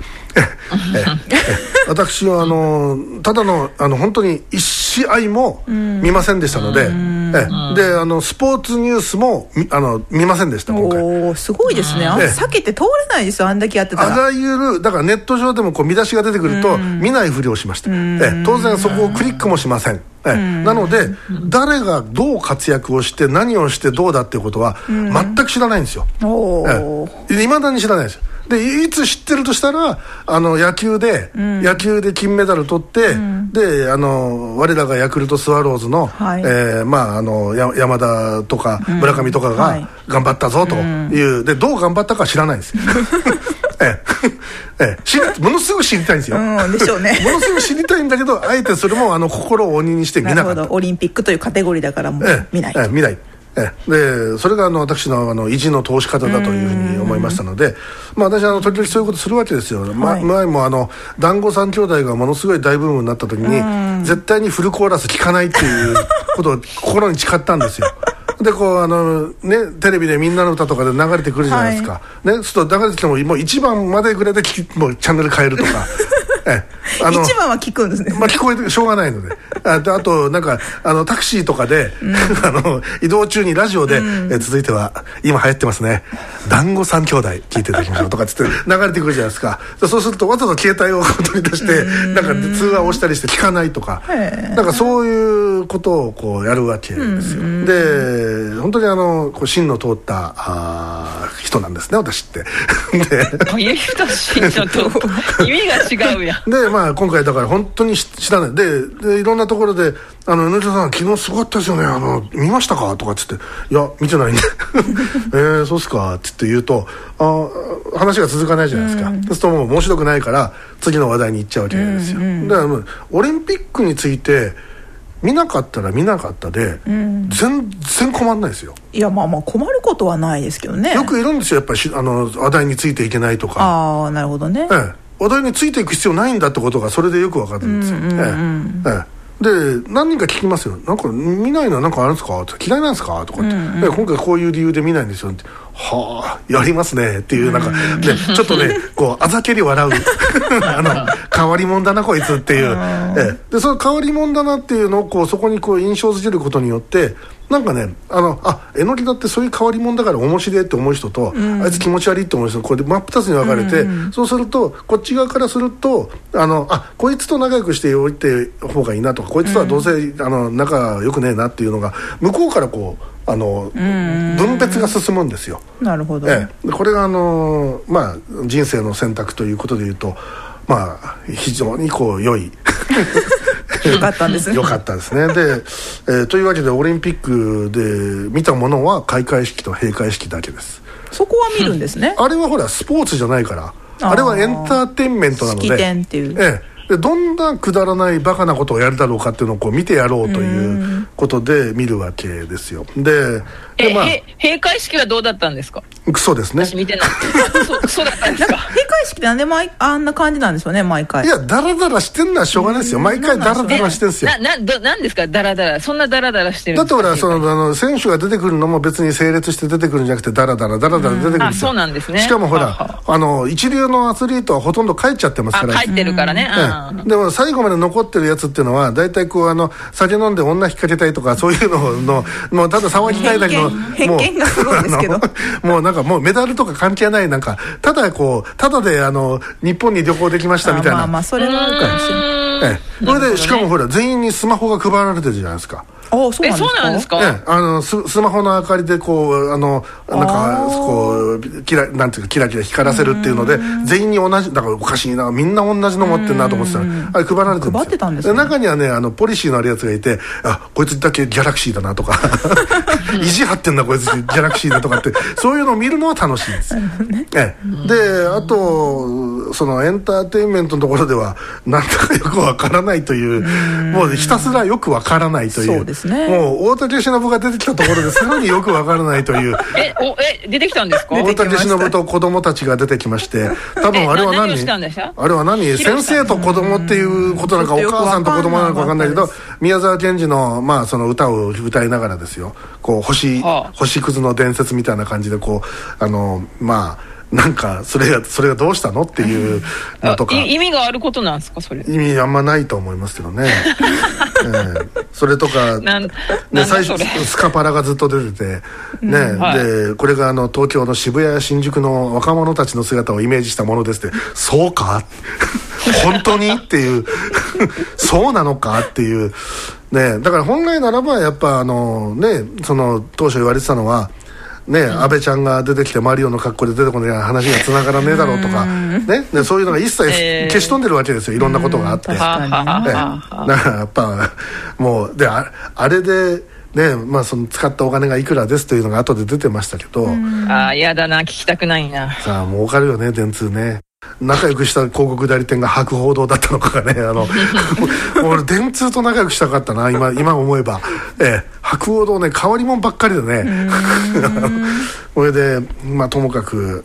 私はただの本当に1試合も見ませんでしたので、でスポーツニュースも見ませんでした今回。 すごいですね。避けて通れないですよ、あんだけやってたら。 あらゆるだからネット上でも見出しが出てくると見ないふりをしました。当然そこをクリックもしません。なので誰がどう活躍をして何をしてどうだっていうことは全く知らないんですよ。未だに知らないですよ。でいつ知ってるとしたら野球で金メダル取って、で我らがヤクルトスワローズの、山田とか村上とかが頑張ったぞという、でどう頑張ったか知らないんですよものすごく知りたいんですよ、 でしょうねものすごく知りたいんだけどあえてそれも心を鬼にして見なかった。 なるほど、オリンピックというカテゴリーだからもう見ない、 見ないでそれが私の意地の通し方だというふうに思いましたので、私時々そういうことするわけですよ。前も団子三兄弟がものすごい大ブームになった時に絶対にフルコーラス聞かないっていうことを心に誓ったんですよでテレビでみんなの歌とかで流れてくるじゃないですか、そうすると流れてきてもう1番までぐらいでもうチャンネル変えるとか一番は聞くんですね。 聞こえてしょうがないので。あとなんかタクシーとかで、移動中にラジオで、続いては今流行ってますね、団子三兄弟聞いていただきましょうとかつって流れてくるじゃないですか。そうするとわざと携帯を取り出してなんか通話をしたりして聞かないとか、なんかそういうことをこうやるわけですよ。で本当にこう芯の通った人なんですね、私って。でどういう人、芯の通った意味が違うやん。 で今回だから本当に知らないでいろんなところでN字さん昨日すごかったですよね、見ましたかとかっつって、いや見てないんでそうっすかっつって言うと話が続かないじゃないですか。そうするともう面白くないから次の話題に行っちゃうわけですよ。だからもうオリンピックについて見なかったら見なかったで、全然困んないですよ。 いやまあ困ることはないですけどね。 よくいるんですよやっぱり話題についていけないとか。 ああなるほどね。 話題についていく必要ないんだってことがそれでよくわかるんですよ。で何人か聞きますよ。なんか見ないのはなんかあるんですか、嫌いなんですかとかって、今回こういう理由で見ないんですよって、はあやりますねっていうなんか、ちょっとねこうあざけり笑う変わり者だなこいつっていう、でその変わり者だなっていうのをこうそこにこう印象づけることによってなんかねえのきだってそういう変わり者だから面白いって思う人と、あいつ気持ち悪いって思う人これで真っ二つに分かれて、そうするとこっち側からするとこいつと仲良くしておいて方がいいなとか、こいつとはどうせ仲良くねえなっていうのが向こうからこう分別が進むんですよ。 なるほど。 これが人生の選択ということでいうと非常にこう良いよかったんですね。 よかったですね。で、というわけでオリンピックで見たものは開会式と閉会式だけです。 そこは見るんですね。 あれはほらスポーツじゃないから、あれはエンターテインメントなので、 式典っていう、 でどんなくだらないバカなことをやるだろうかっていうのをこう見てやろうということで見るわけですよ。で閉会式はどうだったんですか？ クソですね。 私見てないクソだったんですか？ 閉会式ってなんであんな感じなんですよね毎回。 いやダラダラしてんのはしょうがないですよ。毎回ダラダラしてるんですよ。 なんですかダラダラ、そんなダラダラしてるんですか？ だってほら選手が出てくるのも別に整列して出てくるんじゃなくてダラダラ出てくるんですよ。 そうなんですね。 しかもほら一流のアスリートはほとんど帰っちゃってますから。 帰ってるからね。 でも最後まで残ってるやつっていうのは大体こう酒飲んで女引っ掛けたいとかそういうのもうただ騒ぎたいだけの偏見がすごいですけどもうなんかもうメダルとか関係ない、なんかただで日本に旅行できましたみたいな。 それはあるかもしれない。 それでしかもほら全員にスマホが配られてるじゃないですか。 そうなんですか。 スマホの明かりでこうなんかこうなんていうかキラキラ光らせるっていうので全員に同じだからおかしいな、みんな同じの持ってるなと思ってたらあれ配られてるんですよ。 配ってたんですね。 中にはねポリシーのあるやつがいて、こいつだけギャラクシーだなとか意地張ってんだこいつギャラクシーだとかってそういうのを見るのは楽しいです。であとそのエンターテインメントのところではなんだかよくわからないというもうひたすらよくわからないという。 そうですね。 もう大竹しのぶが出てきたところでさらによくわからないという出てきたんですか？ 大竹しのぶと子供たちが出てきまして、多分あれは何先生と子供っていうことなのかお母さんと子供なのか分かんないけど、宮沢賢治のその歌を歌いながらですよ、こう星屑の伝説みたいな感じでこうなんかそれがどうしたのっていうのとか意味があることなんですか？それ意味あんまないと思いますけどね。それとか最初スカパラがずっと出ててでこれが東京の渋谷や新宿の若者たちの姿をイメージしたものですって、そうか本当にっていうそうなのかっていうね。だから本来ならばやっぱその当初言われてたのは安倍ちゃんが出てきてマリオの格好で出てこない話がつながらねえだろうとかでそういうのが一切消し飛んでるわけですよ。いろんなことがあって。だからやっぱもうあれでその使ったお金がいくらですというのが後で出てましたけど、 やだな、聞きたくないな。 さあ儲かるよね電通ね。仲良くした広告代理店が博報堂だったのかがね俺電通と仲良くしたかったな今思えば。博報堂ね変わり者ばっかりでねそれでともかく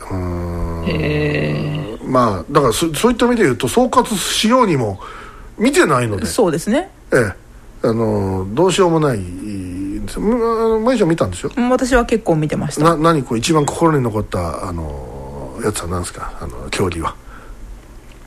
だからそういった意味で言うと総括しようにも見てないので。 そうですね。 どうしようもないんですよ。舞ちゃん見たんですよ。 私は結構見てました。 何一番心に残ったやつは何ですか？競技は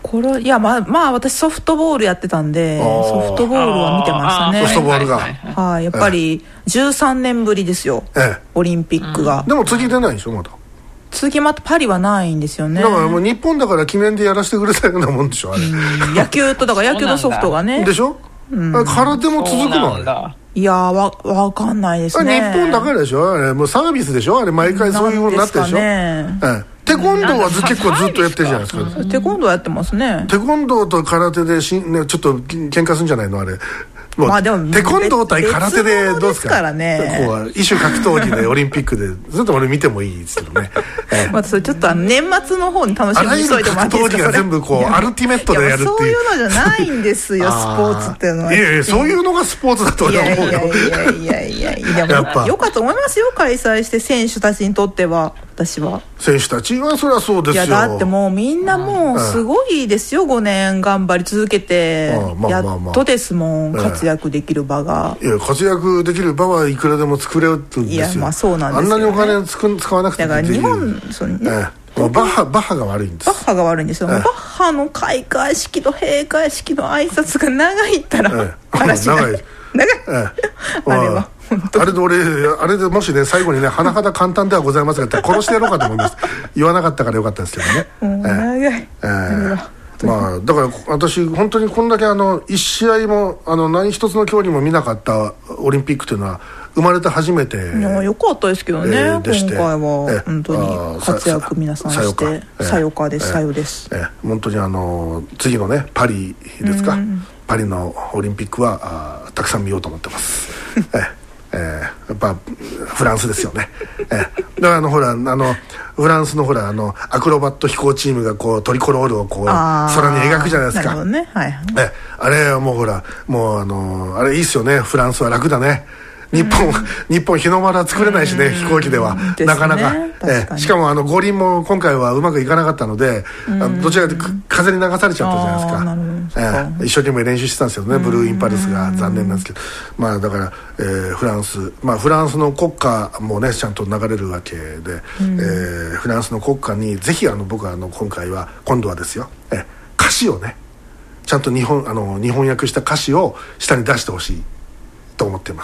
いやまあ私ソフトボールやってたんで、ソフトボールは見てましたね。 ソフトボールがはい、やっぱり13年ぶりですよ、オリンピックが。 でも次出ないでしょまだ。 次またパリはないんですよね。 だからもう日本だから記念でやらせてくれたようなもんでしょあれ。 野球とだから野球のソフトがね。 でしょ。空手も続くのあれ。 いやわかんないですね。 日本だからでしょあれ。もうサービスでしょあれ。毎回そういう風になってるでしょ。テコンドーは結構ずっとやってるじゃないですか。 テコンドーやってますね。 テコンドーと空手でちょっと喧嘩するんじゃないのあれ。まあでもテコンドー対空手でどうですか。 からね。 こう異種格闘技でオリンピックでずっと俺見てもいいですけどね。 まあそれちょっと年末の方に楽しみにしといてもらっていいですか。 格闘技が全部こうアルティメットでやるっていう。 そういうのじゃないんですよスポーツっていうのは。 いやいやそういうのがスポーツだと思うよ。 いやでもよかったと思いますよ開催して選手たちにとっては。私は選手たちはそりゃそうですよ。 いやだってもうみんなもうすごいですよ、5年頑張り続けてやっとですもん、活躍できる場が。いや活躍できる場はいくらでも作れるんですよ。 いやまあそうなんですよ、ね、 あんなにお金使わなくてもだから日本そうね、 バッハが悪いんです。 バッハが悪いんですよ、バッハの開会式と閉会式の挨拶が長いったら、話が長いあれはあれでもしね最後にね甚だ簡単ではございませんが殺してやろうかと思います。言わなかったからよかったですけどね。 長いまあだから私本当にこんだけ一試合も何一つの競技も見なかったオリンピックというのは生まれて初めて。 いやよかったですけどね、今回は本当に活躍皆さんしてさよかですさよです。 本当に次のねパリですか、パリのオリンピックはたくさん見ようと思ってます。やっぱフランスですよね。だからほらフランスのほらアクロバット飛行チームがこうトリコロールをこう空に描くじゃないですか。 なるほどね、はい、 あれはもうほらもうあれいいっすよね。フランスは楽だね。日本日の丸作れないしね、飛行機ではなかなか。しかも五輪も今回はうまくいかなかったので、どちらかというと風に流されちゃったじゃないですか。一生懸命練習してたんですよね、ブルーインパルスが。残念なんですけど、まあだから、フランスの国歌もねちゃんと流れるわけで、フランスの国歌にぜひ僕は今度はですよ、歌詞をねちゃんと日本訳した歌詞を下に出してほしいと思っています。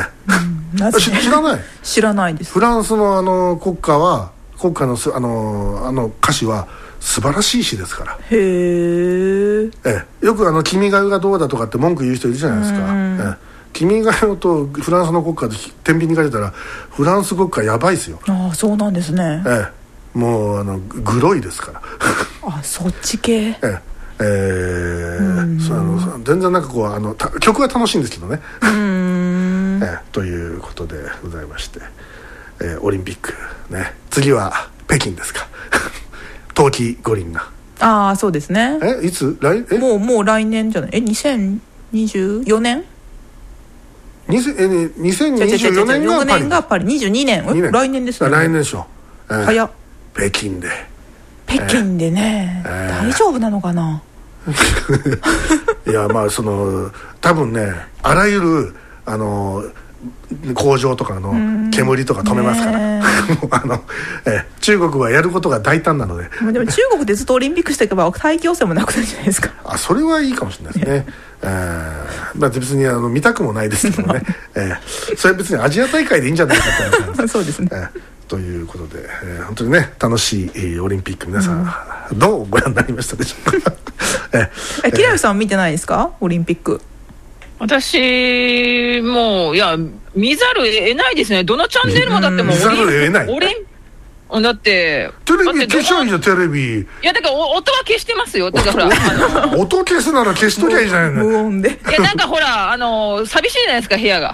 知らないです。フランスの国歌の歌詞は素晴らしい詩ですから。へえ。よく君が代がどうだとかって文句言う人いるじゃないですか。君が代とフランスの国歌で天秤にかけたらフランス国歌やばいですよ。 ああそうなんですね。 もうグロいですから。 あそっち系。 全然なんかこう曲は楽しいんですけどね。ということでございまして、オリンピックね次は北京ですか。冬季五輪が。ああそうですね。いつもう来年じゃない2024年2024年がパリ。22年来年ですね。来年でしょ。早っ。北京でね、大丈夫なのかな。いやまあ多分ねあらゆる工場とかの煙とか止めますから、中国はやることが大胆なので。 でも中国でずっとオリンピックしていけば大気汚染もなくなるじゃないですか。 それはいいかもしれないですね。まあ別に見たくもないですけどね。それは別にアジア大会でいいんじゃないかと。そうですね。ということで、本当にね楽しいオリンピック皆さん、どうご覧になりましたでしょうか。 キラヨさん見てないですかオリンピック。 私も見ざるを得ないですね。どのチャンネルもだってもう見ざるを得ない。 だってテレビ消しゃいいじゃん。テレビ。 いやだから音は消してますよ。だから音消すなら消しときゃいいじゃないの。 無音で。 いやなんかほら寂しいじゃないですか部屋が。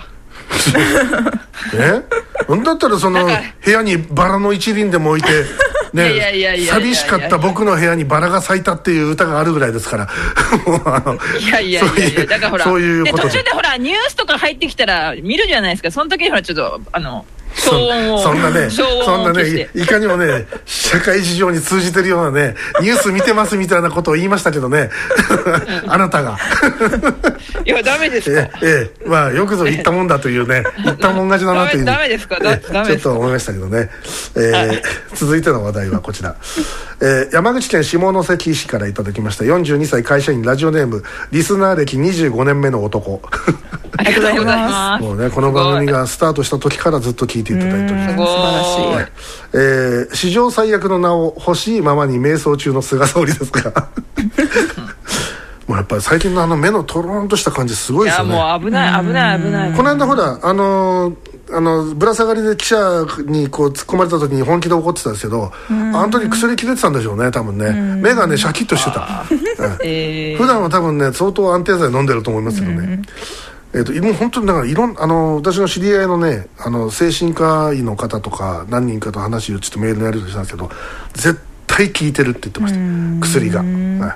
だったら部屋にバラの一輪でも置いてね、寂しかった僕の部屋にバラが咲いたっていう歌があるぐらいですから。 いやだからほらそういうことで途中でほらニュースとか入ってきたら見るじゃないですか。その時にほらちょっとそんなねいかにもね社会事情に通じてるようなねニュース見てますみたいなことを言いましたけどねあなたがいやダメですか。 まあよくぞ言ったもんだというね言ったもん勝ちだなというダメですか。ダメですか。 ちょっと思いましたけどね、続いての話題はこちら、山口県下関市からいただきました42歳会社員ラジオネームリスナー歴25年目の男ありがとうございます。 もうねこの番組がスタートした時からずっと聞いていただいております。 すごい。素晴らしい。史上最悪の名を欲しいままに迷走中の菅総理ですがもうやっぱり最近の目のトローンとした感じすごいですよね。 いやもう危ない。 この間ほらぶら下がりで記者にこう突っ込まれた時に本気で怒ってたんですけど、あの時薬切れてたんでしょうね多分ね。目がねシャキッとしてた。普段は多分ね相当安定剤飲んでると思いますけどね。もう本当にだから私の知り合いのね精神科医の方とか何人かと話をちょっとメールでやり取りしたんですけど絶対効いてるって言ってました薬が。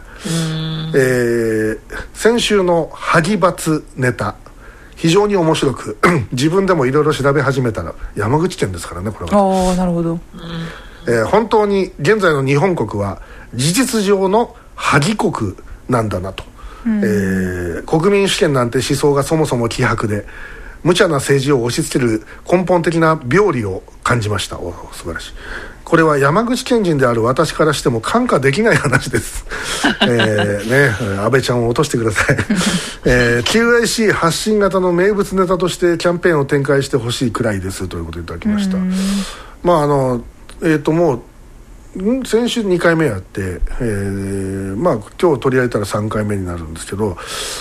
先週の萩罰ネタ非常に面白く自分でもいろいろ調べ始めたら山口県ですからねこれは。 なるほど。 本当に現在の日本国は事実上の萩国なんだなと。国民主権なんて思想がそもそも希薄で無茶な政治を押し付ける根本的な病理を感じました。素晴らしい。これは山口県人である私からしても看過できない話です安倍ちゃんを落としてくださいQIC 発信型の名物ネタとしてキャンペーンを展開してほしいくらいですということをいただきました。まあもう先週2回目やって、まあ今日取り上げたら3回目になるんですけど、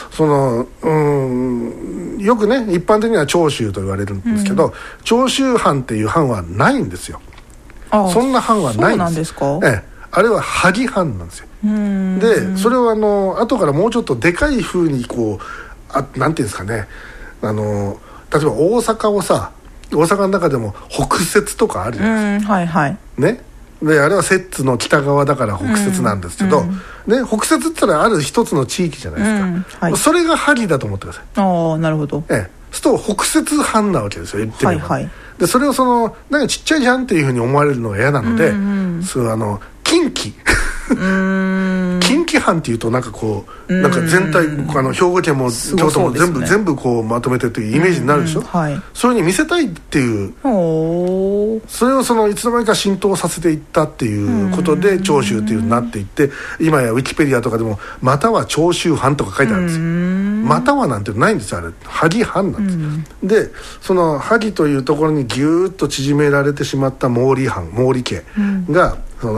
よくね一般的には長州と言われるんですけど、長州藩っていう藩はないんですよ。そんな藩はないんですよ。あれは萩藩なんですよ。でそれを後からもうちょっとでかい風にこうなんていうんですかね、例えば大阪の中でも北摂とかあるじゃないですか。ね。であれは摂津の北側だから北摂なんですけど、ね、北摂って言ったらある一つの地域じゃないですか、それが萩だと思ってください。なるほど。そう北摂藩なわけですよ言ってみれば。でそれをなんかちっちゃいじゃんっていうふうに思われるのが嫌なので、近畿近畿藩っていうとなんかこうなんか全体兵庫県も京都も全部こうまとめてというイメージになるでしょ。それに見せたいっていうそれをいつの間にか浸透させていったっていうことで長州っていうになっていって、今やウィキペディアとかでもまたは長州藩とか書いてあるんですよ。またはなんてないんですよ。あれ萩藩なんですよ。でその萩というところにギューッと縮められてしまった毛利家が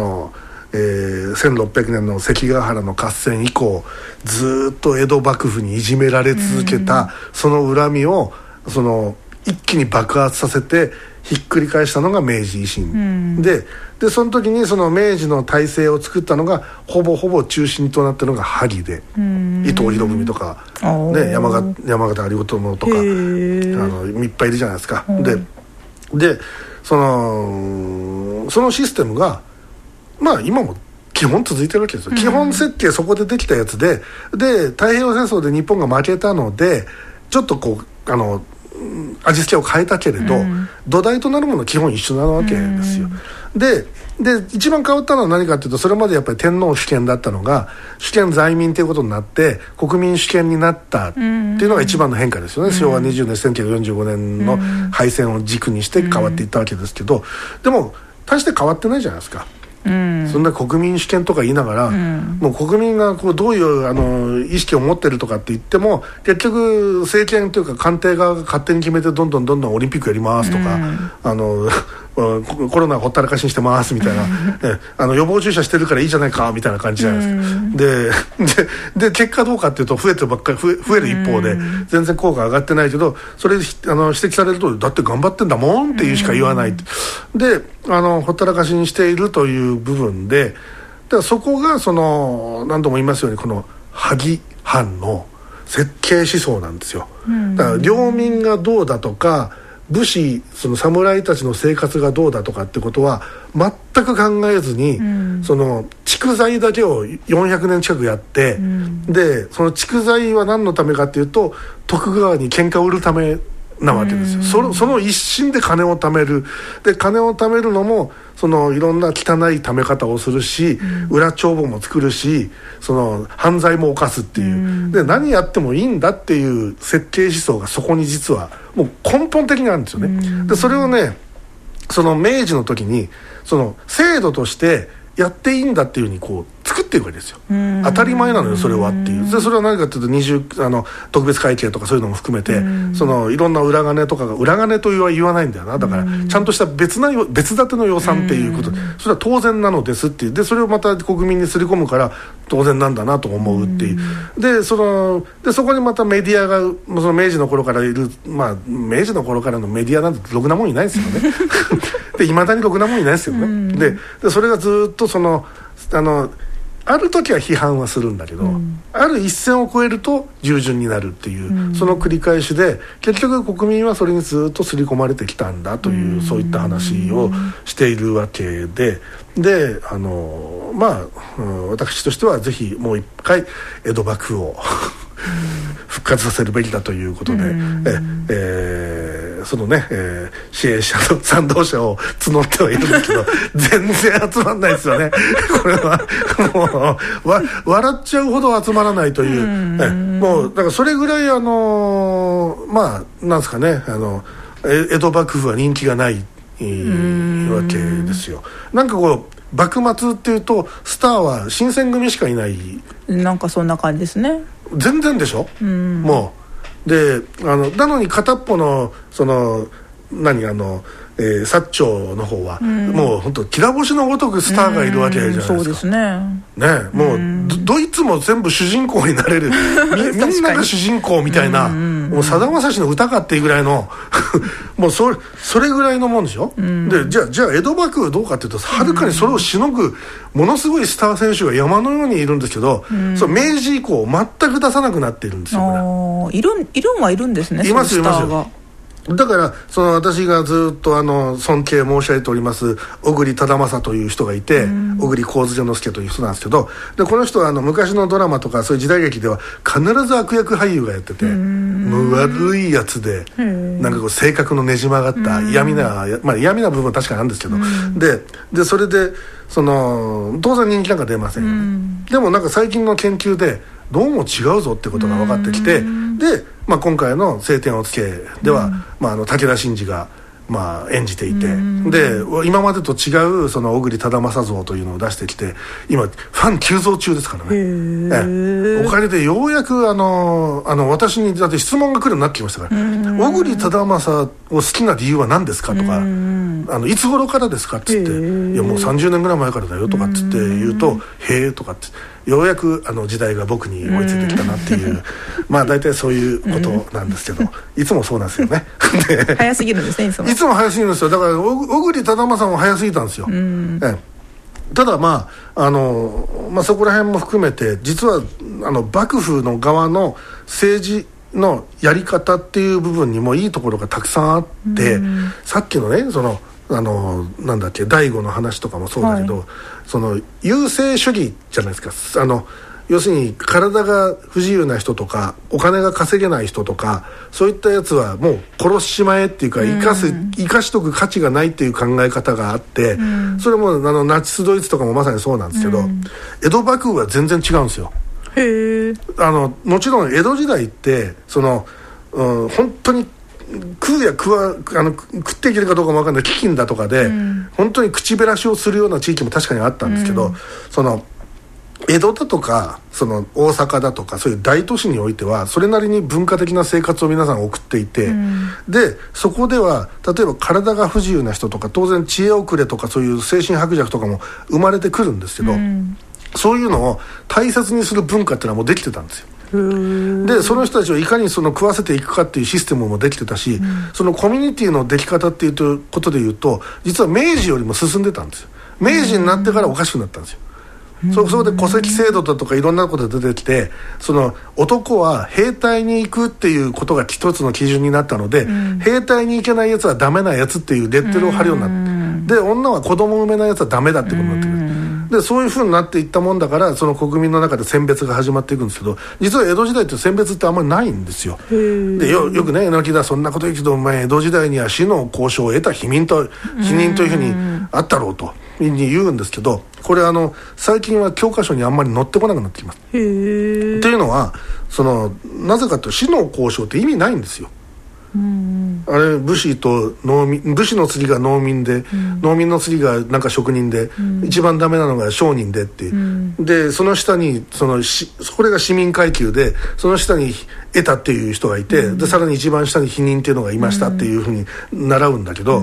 1600年の関ヶ原の合戦以降ずっと江戸幕府にいじめられ続けたその恨みを一気に爆発させてひっくり返したのが明治維新、でその時にその明治の体制を作ったのがほぼ中心となっているのが萩で、伊藤博文とか、ね、山形有朋とかいっぱいいるじゃないですか。でそのシステムがまあ今も基本続いてるわけですよ。基本設計そこでできたやつで太平洋戦争で日本が負けたのでちょっとこう味付けを変えたけれど、土台となるものは基本一緒なわけですよ。で一番変わったのは何かというと、それまでやっぱり天皇主権だったのが主権在民ということになって国民主権になったっていうのが一番の変化ですよね。昭和20年1945年の敗戦を軸にして変わっていったわけですけど、でも大して変わってないじゃないですか。そんな国民主権とか言いながら、もう国民がこうどういう意識を持ってるとかって言っても結局政権というか官邸側が勝手に決めてどんどんオリンピックやりますとか、コロナほったらかしにしてますみたいな予防注射してるからいいじゃないかみたいな感じじゃないですか。で結果どうかっていうと増えてばっかり増える一方で全然効果上がってないけど、それ指摘されるとだって頑張ってんだもんっていうしか言わない。でほったらかしにしているという部分で、だからそこが何度も言いますようにこの萩藩の設計思想なんですよ。だから領民がどうだとか武士侍たちの生活がどうだとかってことは全く考えずに、蓄財だけを400年近くやって、でその蓄財は何のためかっていうと徳川に喧嘩を売るためなわけですよ。その一心で金を貯める。で金を貯めるのもそのいろんな汚い貯め方をするし、裏帳簿も作るし、その犯罪も犯すっていう、で何やってもいいんだっていう設計思想がそこに実はもう根本的にあるんですよね。でそれをね、その明治の時にその制度としてやっていいんだっていうふうにこう作っていくわけですよ。当たり前なのよそれはっていう。でそれは何かというと特別会計とかそういうのも含めて、そのいろんな裏金とかが裏金とは言わないんだよな。だからちゃんとした別立ての予算っていうこと、それは当然なのですっていう。でそれをまた国民に刷り込むから当然なんだなと思うっていう。でそこにまたメディアがその明治の頃からいる、まあ明治の頃からのメディアなんてろくなもんいないですよね。でいまだにろくなもんいないですよね。でそれがずっとそのある時は批判はするんだけど、ある一線を越えると従順になるっていう、その繰り返しで結局国民はそれにずっと刷り込まれてきたんだという、そういった話をしているわけで、まあ、私としてはぜひもう一回江戸幕府を復活させるべきだということで、そのね、支援者と賛同者を募ってはいるんですけど全然集まんないですよね。これはもう笑っちゃうほど集まらないという、もうだからそれぐらいまあなんですかね、江戸幕府は人気がないわけですよ。なんかこう幕末っていうとスターは新選組しかいない、 なんかそんな感じですね。 全然でしょ、もうでなのに片っぽのその薩長の方は、もう本当きら星のごとくスターがいるわけじゃないですか。 そうですね。 もうドイツも全部主人公になれるみんなが主人公みたいな、もうさだまさしの歌かっていうぐらいのもうそれぐらいのもんでしょ。でじゃあ江戸幕府どうかっていうと、はるかにそれをしのぐものすごいスター選手が山のようにいるんですけど、その明治以降全く出さなくなっているんですよ。 いるはいるんですね。 いますよ。だからその私がずっと尊敬申し上げております小栗忠正という人がいて、小栗上水之助という人なんですけど、でこの人は昔のドラマとかそういう時代劇では必ず悪役俳優がやってて、もう悪いやつで、なんかこう性格のねじ曲がった嫌味な、まあ嫌味な部分は確かなんですけど、でそれで当然人気なんか出ませんよね。でもなんか最近の研究でどうも違うぞってことが分かってきて、で、まあ、今回の「青天を衝け」では、武田真治が、演じていて、で今までと違うその小栗忠正像というのを出してきて、今ファン急増中ですからね。おかげでようやく私にだって質問が来るようになってきましたから、小栗忠正を好きな理由は何ですかとか、いつ頃からですかっつって、いやもう30年ぐらい前からだよとかっつって言うと、へえとかってようやく時代が僕に追いついてきたなっていうまあ大体そういうことなんですけど、いつもそうなんですよね。 早すぎるんですね。 いつも早すぎるんですよ。だから小栗忠正も早すぎたんですよ。ただそこら辺も含めて実は幕府の側の政治のやり方っていう部分にもいいところがたくさんあって、さっきのねなんだっけ醍醐の話とかもそうだけど、その優生主義じゃないですか。要するに体が不自由な人とかお金が稼げない人とかそういったやつはもう殺しちまえっていうか、生かしとく価値がないっていう考え方があって、それもナチスドイツとかもまさにそうなんですけど、江戸幕府は全然違うんですよ。もちろん江戸時代って本当に食っていけるかどうかも分かんない飢饉だとかで、本当に口減らしをするような地域も確かにあったんですけど、江戸だとか大阪だとかそういう大都市においてはそれなりに文化的な生活を皆さん送っていて、でそこでは例えば体が不自由な人とか当然知恵遅れとかそういう精神薄弱とかも生まれてくるんですけど、そういうのを大切にする文化っていうのはもうできてたんですよ。でその人たちをいかに食わせていくかっていうシステムもできてたし、そのコミュニティのでき方っていうことでいうと実は明治よりも進んでたんですよ。明治になってからおかしくなったんですよ。そこで戸籍制度だとかいろんなことが出てきて、男は兵隊に行くっていうことが一つの基準になったので、兵隊に行けないやつはダメなやつっていうレッテルを貼るようになって、で女は子供を産めないやつはダメだってことになってくる。 でそういう風になっていったもんだから、その国民の中で選別が始まっていくんですけど、実は江戸時代って選別ってあんまりないんですよ。で よくね、榎木だそんなこと言うけど、お前江戸時代には死の交渉を得た否認というふうにあったろうと言うんですけど、これ最近は教科書にあんまり載ってこなくなってきます。っていうのはなぜかというと、死の交渉って意味ないんですよ。あれ武士と農民、武士の次が農民で、農民の次がなんか職人で、一番ダメなのが商人でって、でその下にこれが市民階級で、その下に得たっていう人がいて、でさらに一番下に否認っていうのがいましたっていうふうに習うんだけど、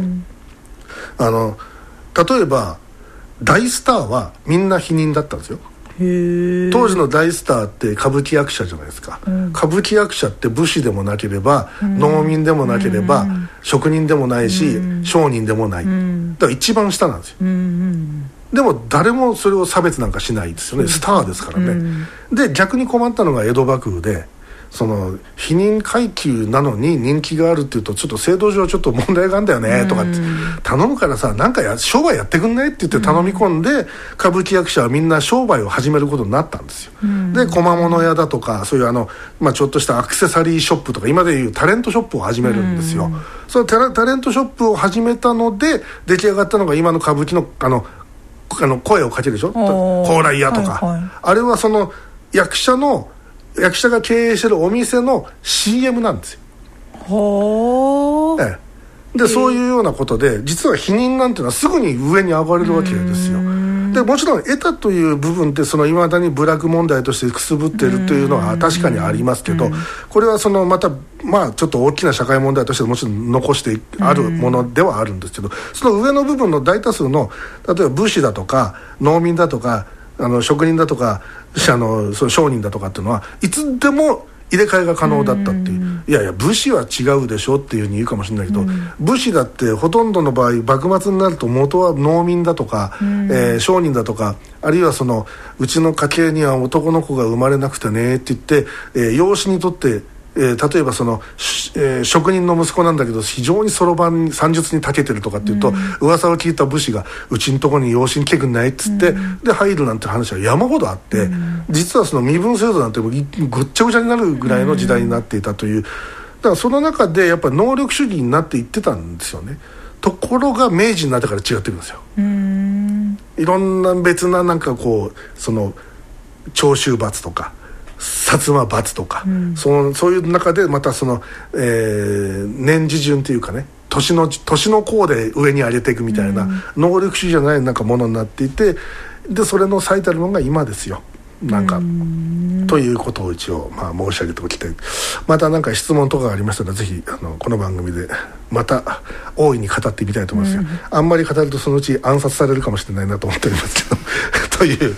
例えば大スターはみんな否認だったんですよ。当時の大スターって歌舞伎役者じゃないですか、歌舞伎役者って武士でもなければ、農民でもなければ、職人でもないし、商人でもない、だから一番下なんですよ。でも誰もそれを差別なんかしないですよね、スターですからね。で逆に困ったのが江戸幕府で、否認階級なのに人気があるっていうと、ちょっと制度上ちょっと問題があるんだよねとかって頼むからさ、なんか商売やってくんないって言って頼み込んで、歌舞伎役者はみんな商売を始めることになったんですよ。で小物屋だとか、そういうちょっとしたアクセサリーショップとか、今でいうタレントショップを始めるんですよ。そのタレントショップを始めたので出来上がったのが今の歌舞伎の声をかけるでしょ、蓬莱屋とか、あれは役者が経営してるお店の CM なんですよ。でそういうようなことで、実は否認なんていうのはすぐに上に上がれるわけですよ。でもちろん得たという部分って、いまだに部落問題としてくすぶってるというのは確かにありますけど、これはまたちょっと大きな社会問題としてもちろん残してあるものではあるんですけど、その上の部分の大多数の、例えば武士だとか農民だとか職人だとかその商人だとかっていうのはいつでも入れ替えが可能だったっていう。いやいや武士は違うでしょっていうふうに言うかもしれないけど、武士だってほとんどの場合幕末になると元は農民だとか、商人だとか、あるいはうちの家系には男の子が生まれなくてねって言って、養子にとって例えば職人の息子なんだけど非常にそろばんに算術に長けてるとかっていうと、噂を聞いた武士がうちのとこに養子に来てくんないっつって、で入るなんて話は山ほどあって、実は身分制度なんてぐっちゃぐちゃになるぐらいの時代になっていたという。だからその中でやっぱり能力主義になっていってたんですよね。ところが明治になってから違ってくるんですよ。いろんな別な長州罰とか薩摩罰とか、そういう中でまた年次順というかね、年の功で上に上げていくみたいな、能力主義じゃないものになっていて、でそれの最たるものが今ですよ。ということを一応申し上げておきたい。また質問とかがありましたら、ぜひこの番組でまた大いに語ってみたいと思いますが、あんまり語るとそのうち暗殺されるかもしれないなと思っておりますけどという、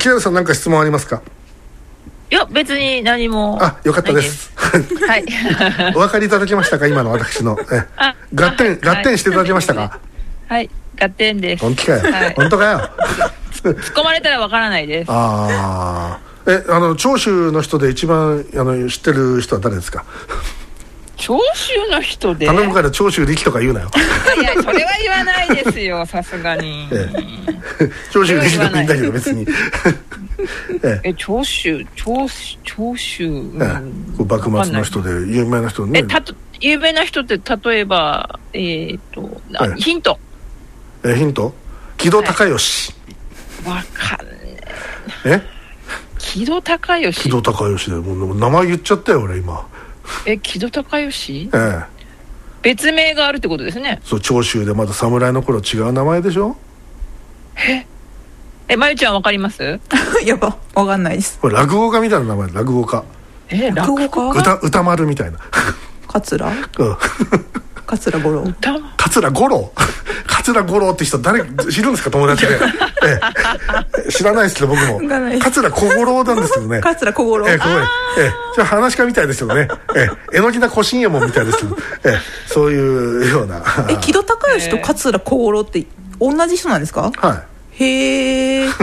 木原さん何か質問ありますか？ いや別に何も。 よかったです。 はい。 お分かりいただけましたか？今の私の合点していただけましたか？ はい、合点です。 本気かよ。本当かよ。 突っ込まれたらわからないです。 長州の人で一番知ってる人は誰ですか？ 長州の人で頼むから長州力とか言うなよ。 いやそれは言わないですよ、さすがに。 長州力でもいいんだけど別に。 長州、 幕末の人で有名な人ね。 有名な人って例えばヒント。 ヒント？木戸孝允。 わかんねえ。木戸孝允。 木戸孝允でもう名前言っちゃったよ俺今。 木戸孝允？別名があるってことですね。 そう、長州でまだ侍の頃違う名前でしょ。 まゆちゃんわかります？ やば、わかんないです。 これ落語家みたいな名前。落語家。 落語家？ 歌丸みたいな。 桂五郎。 桂五郎。桂五郎って人誰知るんですか？友達で。知らないですけど僕も。桂小五郎なんですけどね。 桂小五郎。 じゃあ話し家みたいですけどね。榎木田小新右衛門みたいですけど、そういうような。 木戸孝允と桂小五郎って同じ人なんですか？ はい。 へえ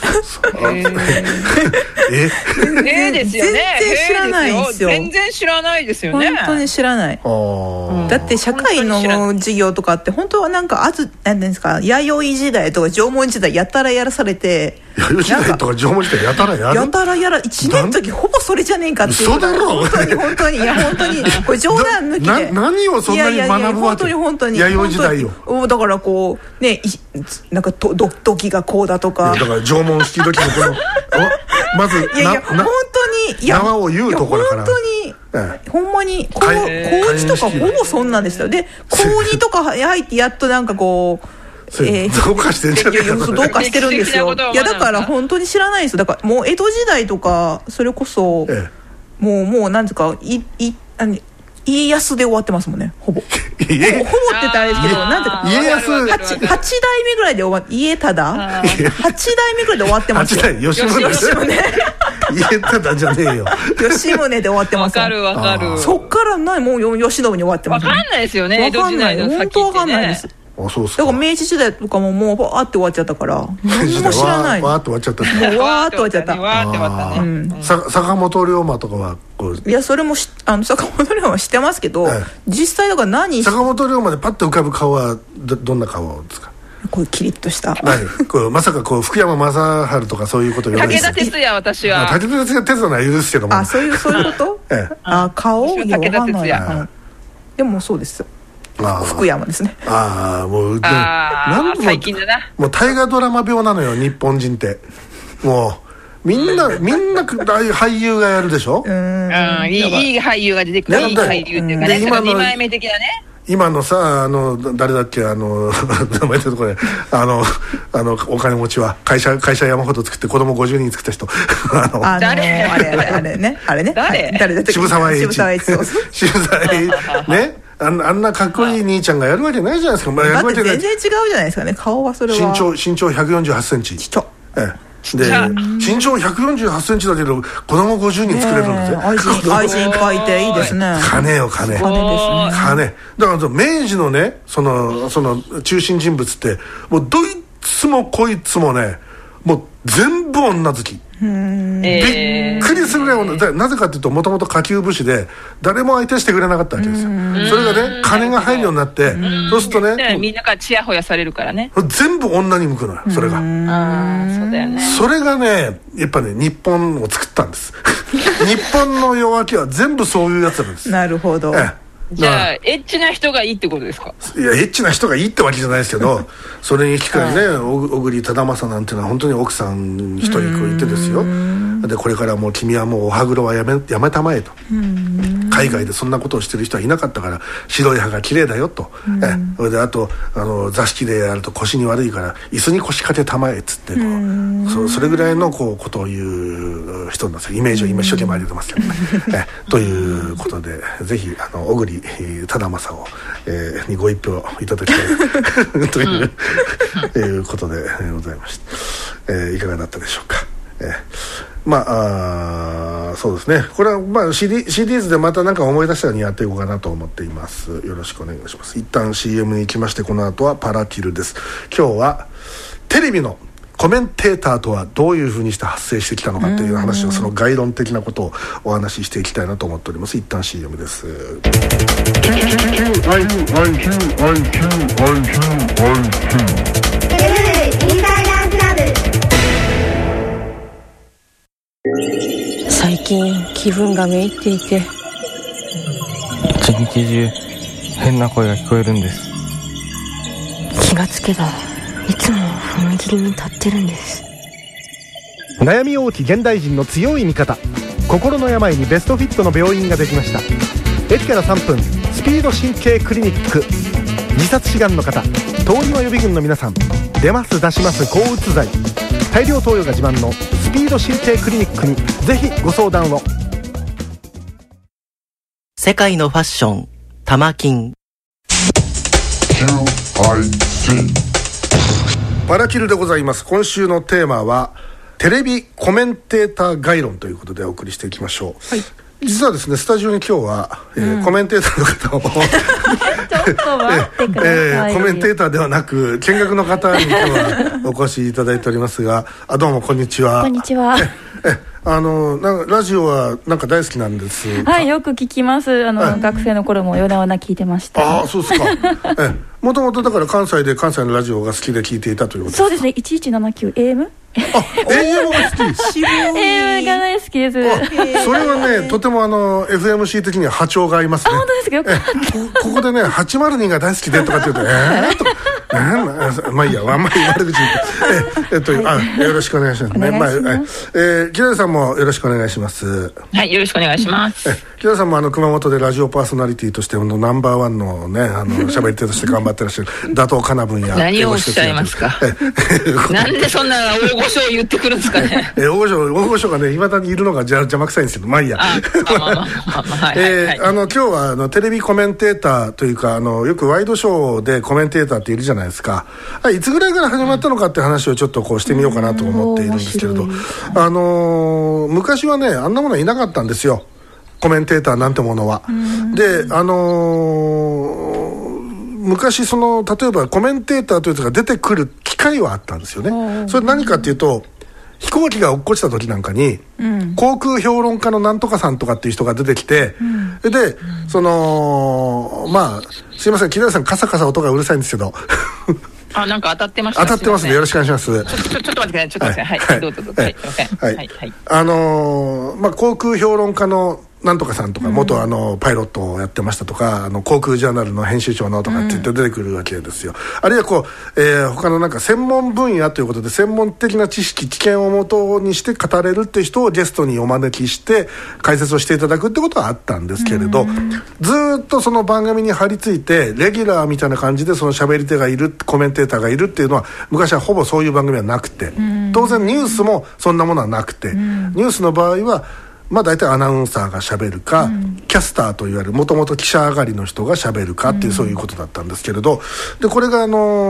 ですよね。 全然知らないんですよ。 全然知らないですよね。 本当に知らない。だって社会の授業とかって本当はなんかなんですか、弥生時代とか縄文時代やたらやらされて、 弥生時代とか縄文時代やたらやる 1年の時ほぼそれじゃねえかっていう。 嘘だろ。 本当にいや本当にこれ冗談抜きで何をそんなに学ぶわけ。 本当に弥生時代よ。 だからこうね、なんか土器がこうだとか、 だから縄文式土器のこのまずいや本当に縄を言うところから本当に、ほんまに高1とかほぼそんなんでしたよ。で高2とか入ってやっとなんかこうどうかしてんじゃねえか。 どうかしてるんですよ。いやだから本当に知らないんですよ。だからもう江戸時代とかそれこそ、もうなんですか、家康で終わってますもんね、ほぼほぼって言ったらあれですけど、なんていうか家康 8代目ぐらいで終わって、家忠8代目ぐらいで終わってますよ。 8代吉宗家忠じゃねえよ。 吉宗で終わってますよ。 わかる。 そっからもう吉信に終わってますよ。 わかんないですよね、江戸時代の先ってね。 本当わかんないです。 そうですか。 だから明治時代とかももうバーって終わっちゃったから何も知らない。 わーって終わっちゃった。 もうわーって終わっちゃった。 わーって終わったね。 坂本龍馬とかはこう、 いやそれも坂本龍馬は知ってますけど、実際だから坂本龍馬でパッと浮かぶ顔はどんな顔ですか。 こういうキリッとしたまさかこう福山雅治とかそういうこと言わないです。 武田鉄矢、私は武田鉄矢なら許すけども。 そういうこと。顔武田鉄矢。でもそうです。福山ですね。 もう最近だな。 もう大河ドラマ病なのよ日本人って。もうみんな俳優がやるでしょ。いい俳優が出てくる。いい俳優っていうかね、2枚目的なね。 今のさ、誰だっけ、名前とこれ、お金持ちは会社山ほど作って子供50人作った人。 誰？ あれね。誰だっけ？ 渋沢栄一。渋沢栄一ね。あんなかっこいい兄ちゃんがやるわけないじゃないですか。 だって全然違うじゃないですかね、顔は。それは身長148センチ。で身長148センチだけど子供50人作れるんですよ。 愛人いっぱいいていいですね。 金よ金。金だから明治のね、その中心人物ってもうどいつもこいつもね、もう全部女好き。びっくりするぐらい。なぜかというと、もともと下級武士で誰も相手してくれなかったわけですよ。それがね、金が入るようになって、そうするとね、 みんなからチヤホヤされるからね、 全部女に向くのよ、それが。 そうだよね。 それがね、やっぱね、日本を作ったんです。日本の夜明けは全部そういうやつなんです。 なるほど。 じゃあエッチな人がいいってことですか。 いや、エッチな人がいいってわけじゃないですけど、それに引き換えね、小栗忠正なんていうのは本当に奥さん一人いてですよ。でこれからもう君はもうお歯黒はやめたまえと。海外でそんなことをしてる人はいなかったから白い歯が綺麗だよと。それであと座敷でやると腰に悪いから椅子に腰掛けたまえっつってそれぐらいのことを言う人なんですよ。イメージを今一生懸命上げてますけどね。ということでぜひ小栗忠正をにご一票いただきたいということでございました。いかがだったでしょうか。そうですね。これはシリーズでまた何か思い出したようにやっていこうかなと思っています。よろしくお願いします。一旦 CM に行きまして、この後はパラキルです。今日はテレビのコメンテーターとはどういうふうにして発生してきたのかという話を、その概論的なことをお話ししていきたいなと思っております。一旦 CM です。 最近気分がめいっていて、 一日中変な声が聞こえるんです。 気がつけばいつも踏切に立ってるんです。 悩み多き現代人の強い味方、心の病にベストフィットの病院ができました。駅から3分、スピード神経クリニック。自殺志願の方、通り魔予備軍の皆さん、出ます出します抗うつ剤、大量投与が自慢のスピード神経クリニックにぜひご相談を。 世界のファッション、玉金。 パラキルでございます。今週のテーマはテレビコメンテーター概論ということでお送りしていきましょう。実はですね、スタジオに今日は、コメンテーターの方をちょっと待ってください。 コメンテーターではなく見学の方に今日はお越しいただいておりますが、どうもこんにちは。 こんにちは。 なんかラジオはなんか大好きなんです。 はい、よく聞きます。学生の頃も夜な夜な聞いてました。 ああ、そうですか。もともとだから関西のラジオが好きで聞いていたということですか。 そうですね。1179 AM。 AM が好き。 AM が大好きです。 それはね、とてもFMC 的には波長が合いますね。 本当ですか。よかった。 ここでね、802が大好きでとかって言うととかまあいいや、あんまり悪口言ってよろしくお願いしますね。木田さんもよろしくお願いします。 はい、よろしくお願いします。 木田さんも熊本でラジオパーソナリティとしてナンバーワンのね、喋り手として頑張ってらっしゃる打倒かな分野。 何をおっしゃいますか。なんでそんな大御所を言ってくるんですかね。 大御所がね、いまだにいるのが邪魔くさいんですけど、まあいいや。今日はテレビコメンテーターというか、よくワイドショーでコメンテーターっているじゃないですか。いつぐらいから始まったのかって話をちょっとこうしてみようかなと思っているんですけれど、昔はね、あんなものはいなかったんですよ、コメンテーターなんてものは。で、昔例えばコメンテーターというやつが出てくる機会はあったんですよね。それ何かっていうと、飛行機が落っこちた時なんかに、航空評論家のなんとかさんとかっていう人が出てきて、でまあすいません、木田さんカサカサ音がうるさいんですけどなんか当たってました。 当たってますね。よろしくお願いします。 ちょっと待ってください。ちょっと待ってください。はい、どうぞどうぞ。はい、すいません。はい。 まあ航空評論家のなんとかさんとか、元パイロットをやってましたとか、航空ジャーナルの編集長のとかって言って出てくるわけですよ。あるいは他のなんか専門分野ということで、専門的な知識知見をもとにして語れるっていう人をゲストにお招きして解説をしていただくってことはあったんですけれど、ずっとその番組に張り付いてレギュラーみたいな感じでその喋り手がいる、コメンテーターがいるっていうのは昔はほぼそういう番組はなくて、当然ニュースもそんなものはなくて、ニュースの場合はまあ大体アナウンサーがしゃべるか、キャスターといわれるもともと記者上がりの人がしゃべるかっていう、そういうことだったんですけれど、でこれが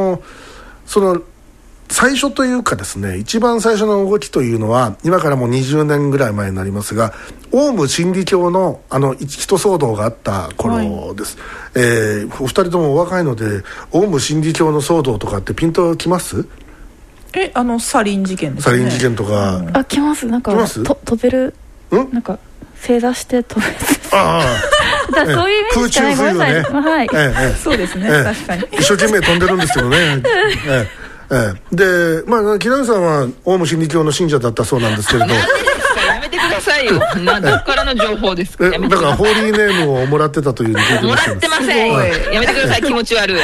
最初というかですね、一番最初の動きというのは今からもう20年ぐらい前になりますが、オウム真理教の一騒動があった頃です、お二人ともお若いので、オウム真理教の騒動とかってピンときます？ サリン事件ですね。 サリン事件とか来ます。なんか飛べる、なんか正座して飛べる。だそういうイメージしかない。ごめんなさい。はい。 そうですね。確かに。 一生懸命飛んでるんですけどね。で、まあ木田さんはオウム真理教の信者だったそうなんですけれど。 やめてくださいよ。どこからの情報ですか。 だからホーリーネームをもらってたという聞いてました。 もらってません。やめてください。気持ち悪い。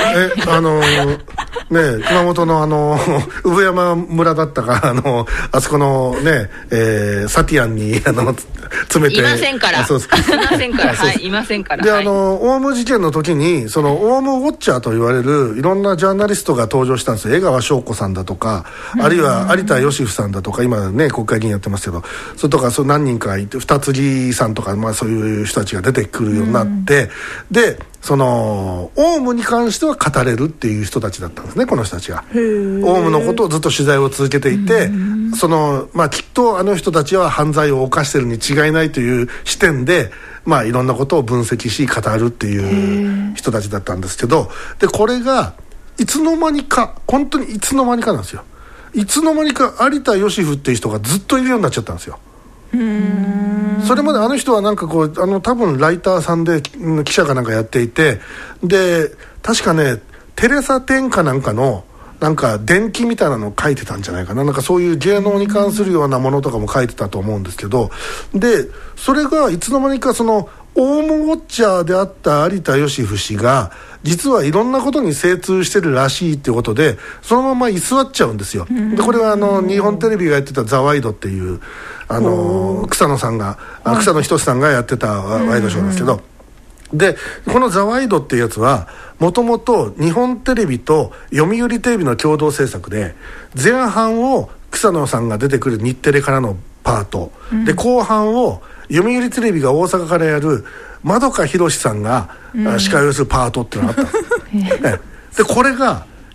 熊本の産山村だったか、あそこのね、サティアンに詰めていませんから。そうです。いませんから。はい、いませんから。 で、オウム事件の時にオウムウォッチャーと言われるいろんなジャーナリストが登場したんですよ。江川翔子さんだとか、あるいは有田芳生さんだとか、今ね国会議員やってますけど、それとか何人かいて、二木さんとか、まあそういう人たちが出てくるようになって、でオウムに関しては語れるっていう人たちだったんですね、この人たちが。オウムのことをずっと取材を続けていて、まあきっとあの人たちは犯罪を犯してるに違いないという視点で、まあいろんなことを分析し語るっていう人たちだったんですけど、でこれがいつの間にか、本当にいつの間にかなんですよ。いつの間にか有田芳生っていう人がずっといるようになっちゃったんですよ。それまであの人はなんか多分ライターさんで記者かなんかやっていて、で確かねテレサ天下なんかのなんか伝記みたいなのを書いてたんじゃないかな。なんかそういう芸能に関するようなものとかも書いてたと思うんですけど、でそれがいつの間にかオウムウォッチャーであった有田芳生氏が実はいろんなことに精通してるらしいっていうことで、そのまま居座っちゃうんですよ。でこれは日本テレビがやってたザワイドっていう草野さんが、草野仁さんがやってたワイドショーですけど、でこのザワイドっていうやつはもともと日本テレビと読売テレビの共同制作で、前半を草野さんが出てくる日テレからのパート、で後半を読売テレビが大阪からやる円博さんが司会をするパートっていうのがあったんです、でこれが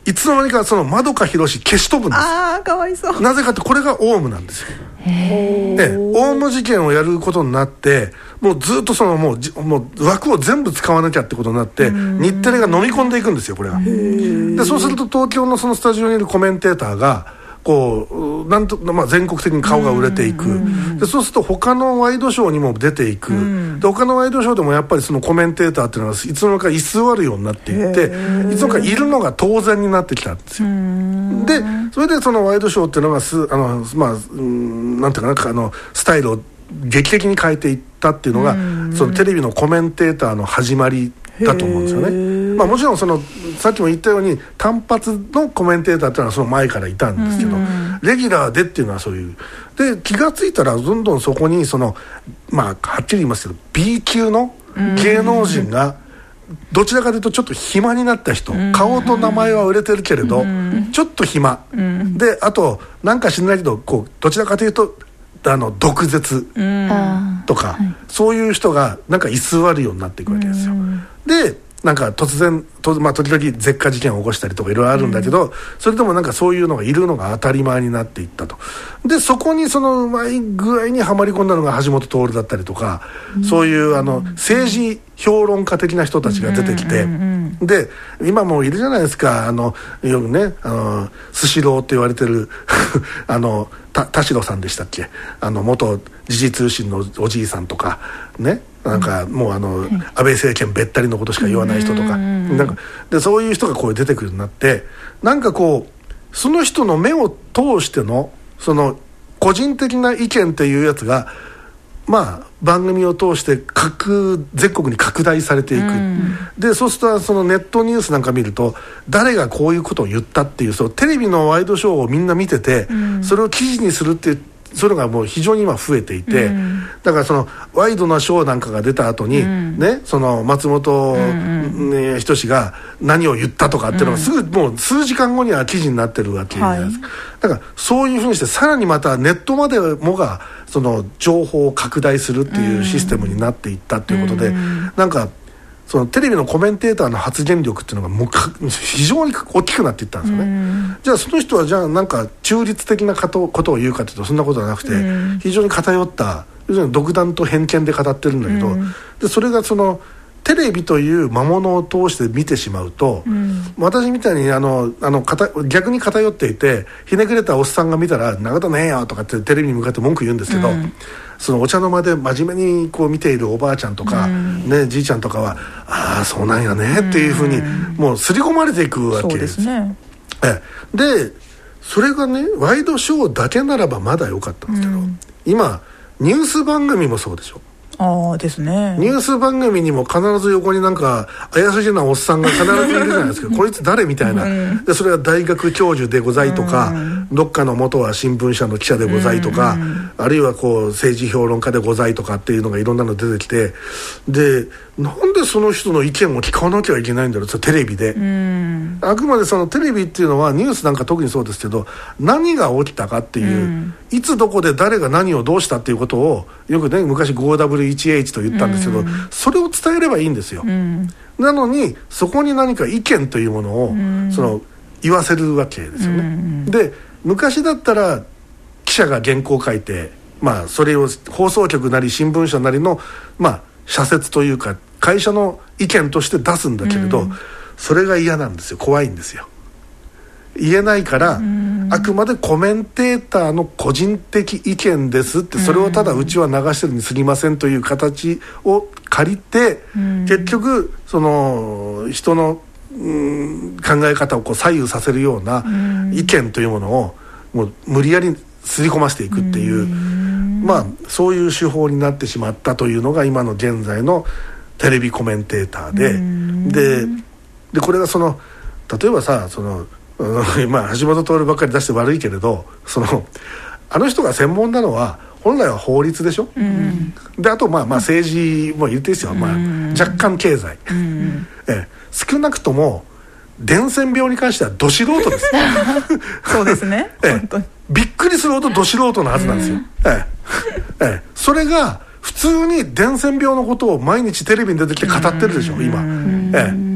いつの間にかその円香博消し飛ぶんです。 ああかわいそう。 なぜかってこれがオウムなんですよ。オウム事件をやることになって、もうずっとそのもう枠を全部使わなきゃってことになって、日テレが飲み込んでいくんですよこれが。でそうすると東京のそのスタジオにいるコメンテーターがこうなんと、全国的に顔が売れていく。でそうすると他のワイドショーにも出ていく。で他のワイドショーでもやっぱりそのコメンテーターっていうのがいつの間にか居座るようになっていって、いつの間にかいるのが当然になってきたんですよ。でそれでそのワイドショーっていうのがなんていうかな、スタイルを劇的に変えていったっていうのが、そのテレビのコメンテーターの始まりだと思うんですよね。もちろんそのさっきも言ったように単発のコメンテーターっていうのはその前からいたんですけど、レギュラーでっていうのはそういうで、気がついたらどんどんそこにそのはっきり言いますけど B 級の芸能人がどちらかというとちょっと暇になった人、顔と名前は売れてるけれどちょっと暇で、あとなんか知らないけどこうどちらかというと毒舌とか、そういう人がなんか居座るようになっていくわけですよ。でなんか突然時々絶火事件を起こしたりとかいろいろあるんだけど、それでもなんかそういうのがいるのが当たり前になっていったと。でそこにそのうまい具合にはまり込んだのが橋本徹だったりとか、そういう政治評論家的な人たちが出てきて、で今もいるじゃないですか、よくねスシローって言われてる田代さんでしたっけ、元時事通信のおじいさんとかね、なんかもう安倍政権べったりのことしか言わない人とか、なんかでそういう人がこう出てくるようになって、なんかこうその人の目を通してのその個人的な意見っていうやつが番組を通して全国に拡大されていく。でそうするとそのネットニュースなんか見ると誰がこういうことを言ったっていう、そのテレビのワイドショーをみんな見てて、それを記事にするっていうそれがもう非常に今増えていて、だからそのワイドなショーなんかが出た後に、その松本人志が何を言ったとかっていうのがすぐもう数時間後には記事になってるわけじゃないですか。だからそういうふうにしてさらにまたネットまでもがその情報を拡大するっていうシステムになっていったっていうことで、なんかそのテレビのコメンテーターの発言力っていうのがもう非常に大きくなっていったんですよね。じゃあその人はじゃあなんか中立的なことを言うかというとそんなことはなくて、非常に偏った要するに独断と偏見で語ってるんだけど、でそれがそのテレビという魔物を通して見てしまうと、私みたいに逆に偏っていてひねくれたおっさんが見たら「なことねえよ」とかってテレビに向かって文句言うんですけど、そのお茶の間で真面目にこう見ているおばあちゃんとか、じいちゃんとかは「ああそうなんやね」っていうふうにもう刷り込まれていくわけです。でそれがねワイドショーだけならばまだ良かったんですけど、今ニュース番組もそうでしょ。 ですね。 ニュース番組にも必ず横になんか怪しげなおっさんが必ずいるじゃないですか。こいつ誰みたいな。でそれは大学教授でございとか、どっかの元は新聞社の記者でございとか、あるいはこう政治評論家でございとかっていうのがいろんなの出てきて、でなんでその人の意見を聞かなきゃいけないんだろう、テレビで。あくまでそのテレビっていうのはニュースなんか特にそうですけど、何が起きたかっていう、いつどこで誰が何をどうしたっていうことをよくね昔 5W1H と言ったんですけど、それを伝えればいいんですよ。なのにそこに何か意見というものをその言わせるわけですよね。で昔だったら記者が原稿を書いて、それを放送局なり新聞社なりの社説というか会社の意見として出すんだけれど、それが嫌なんですよ。怖いんですよ。言えないから、あくまでコメンテーターの個人的意見ですって、それをただうちは流してるに過ぎませんという形を借りて、結局その人の考え方をこう左右させるような意見というものをもう無理やり刷り込ませていくっていう、そういう手法になってしまったというのが今の現在のテレビコメンテーターでこれがその例えばさその橋本徹ばっかり出して悪いけれど、あの人が専門なのは本来は法律でしょ、であと政治も言っていいですよ、若干経済、少なくとも伝染病に関してはど素人ですそうですね、本当にびっくりするほどど素人のはずなんですよ、それが普通に伝染病のことを毎日テレビに出てきて語ってるでしょ今、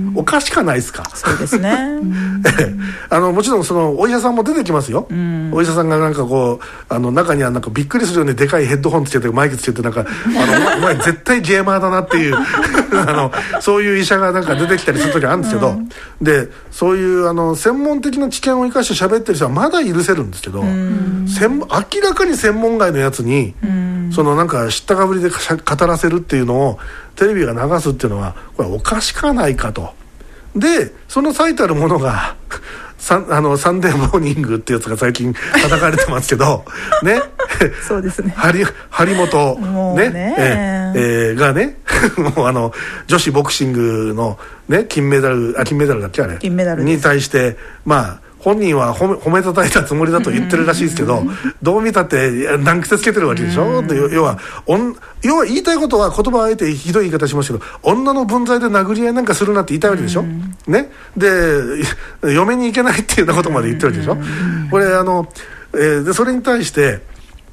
おかしかないですか。 そうですねもちろんそのお医者さんも出てきますよ、お医者さんがなんかこう中にはなんかびっくりするようにでかいヘッドホンつけてマイクつけてなんかお前絶対ゲーマーだなっていうそういう医者がなんか出てきたりする時あるんですけど、でそういう専門的な知見を生かして喋ってる人はまだ許せるんですけど、明らかに専門外のやつにそのなんか知ったかぶりで語らせるっていうのをテレビが流すっていうのはこれおかしかないかと。でその最たるものがサンデーモーニングってやつが最近叩かれてますけどねそうですね、 張本ねがねもう女子ボクシングのね金メダルだっけあれ金メダルに対して本人は褒めたたいたつもりだと言ってるらしいですけど、どう見たって難癖つけてるわけでしょ。要は言いたいことは言葉をあえてひどい言い方しますけど、女の分際で殴り合いなんかするなって言いたいわけでしょ、ね、で嫁に行けないっていうようなことまで言ってるわけでしょ。これでそれに対して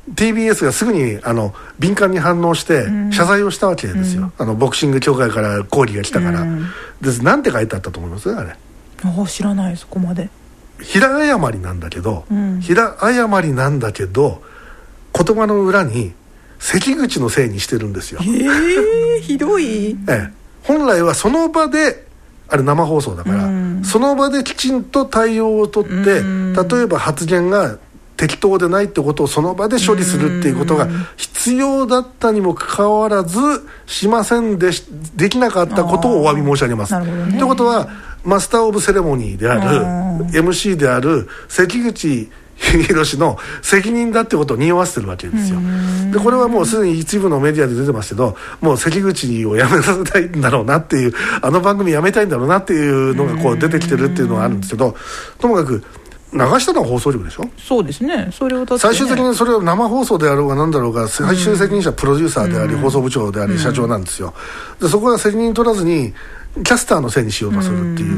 TBS がすぐに敏感に反応して謝罪をしたわけですよ、ボクシング協会から抗議が来たから、なんて書いてあったと思いますあれ。 知らない、そこまで。 平誤りなんだけど、平誤りなんだけど言葉の裏に関口のせいにしてるんですよ。 ひどい。 本来はその場であれ生放送だから、その場できちんと対応をとって、例えば発言が適当でないってことをその場で処理するっていうことが必要だったにもかかわらずしませんできなかったことをお詫び申し上げます。ということはマスター・オブ・セレモニーである MC である関口宏の責任だってことを匂わせてるわけですよ。でこれはもうすでに一部のメディアで出てますけど、もう関口をやめさせたいんだろうなっていう、番組やめたいんだろうなっていうのがこう出てきてるっていうのはあるんですけど、ともかく流したのは放送局でしょ。 そうですね。それを最終的にそれを生放送であろうが何だろうが最終責任者はプロデューサーであり、放送部長であり、社長なんですよ。でそこは責任取らずにキャスターのせいにしようとするっていう、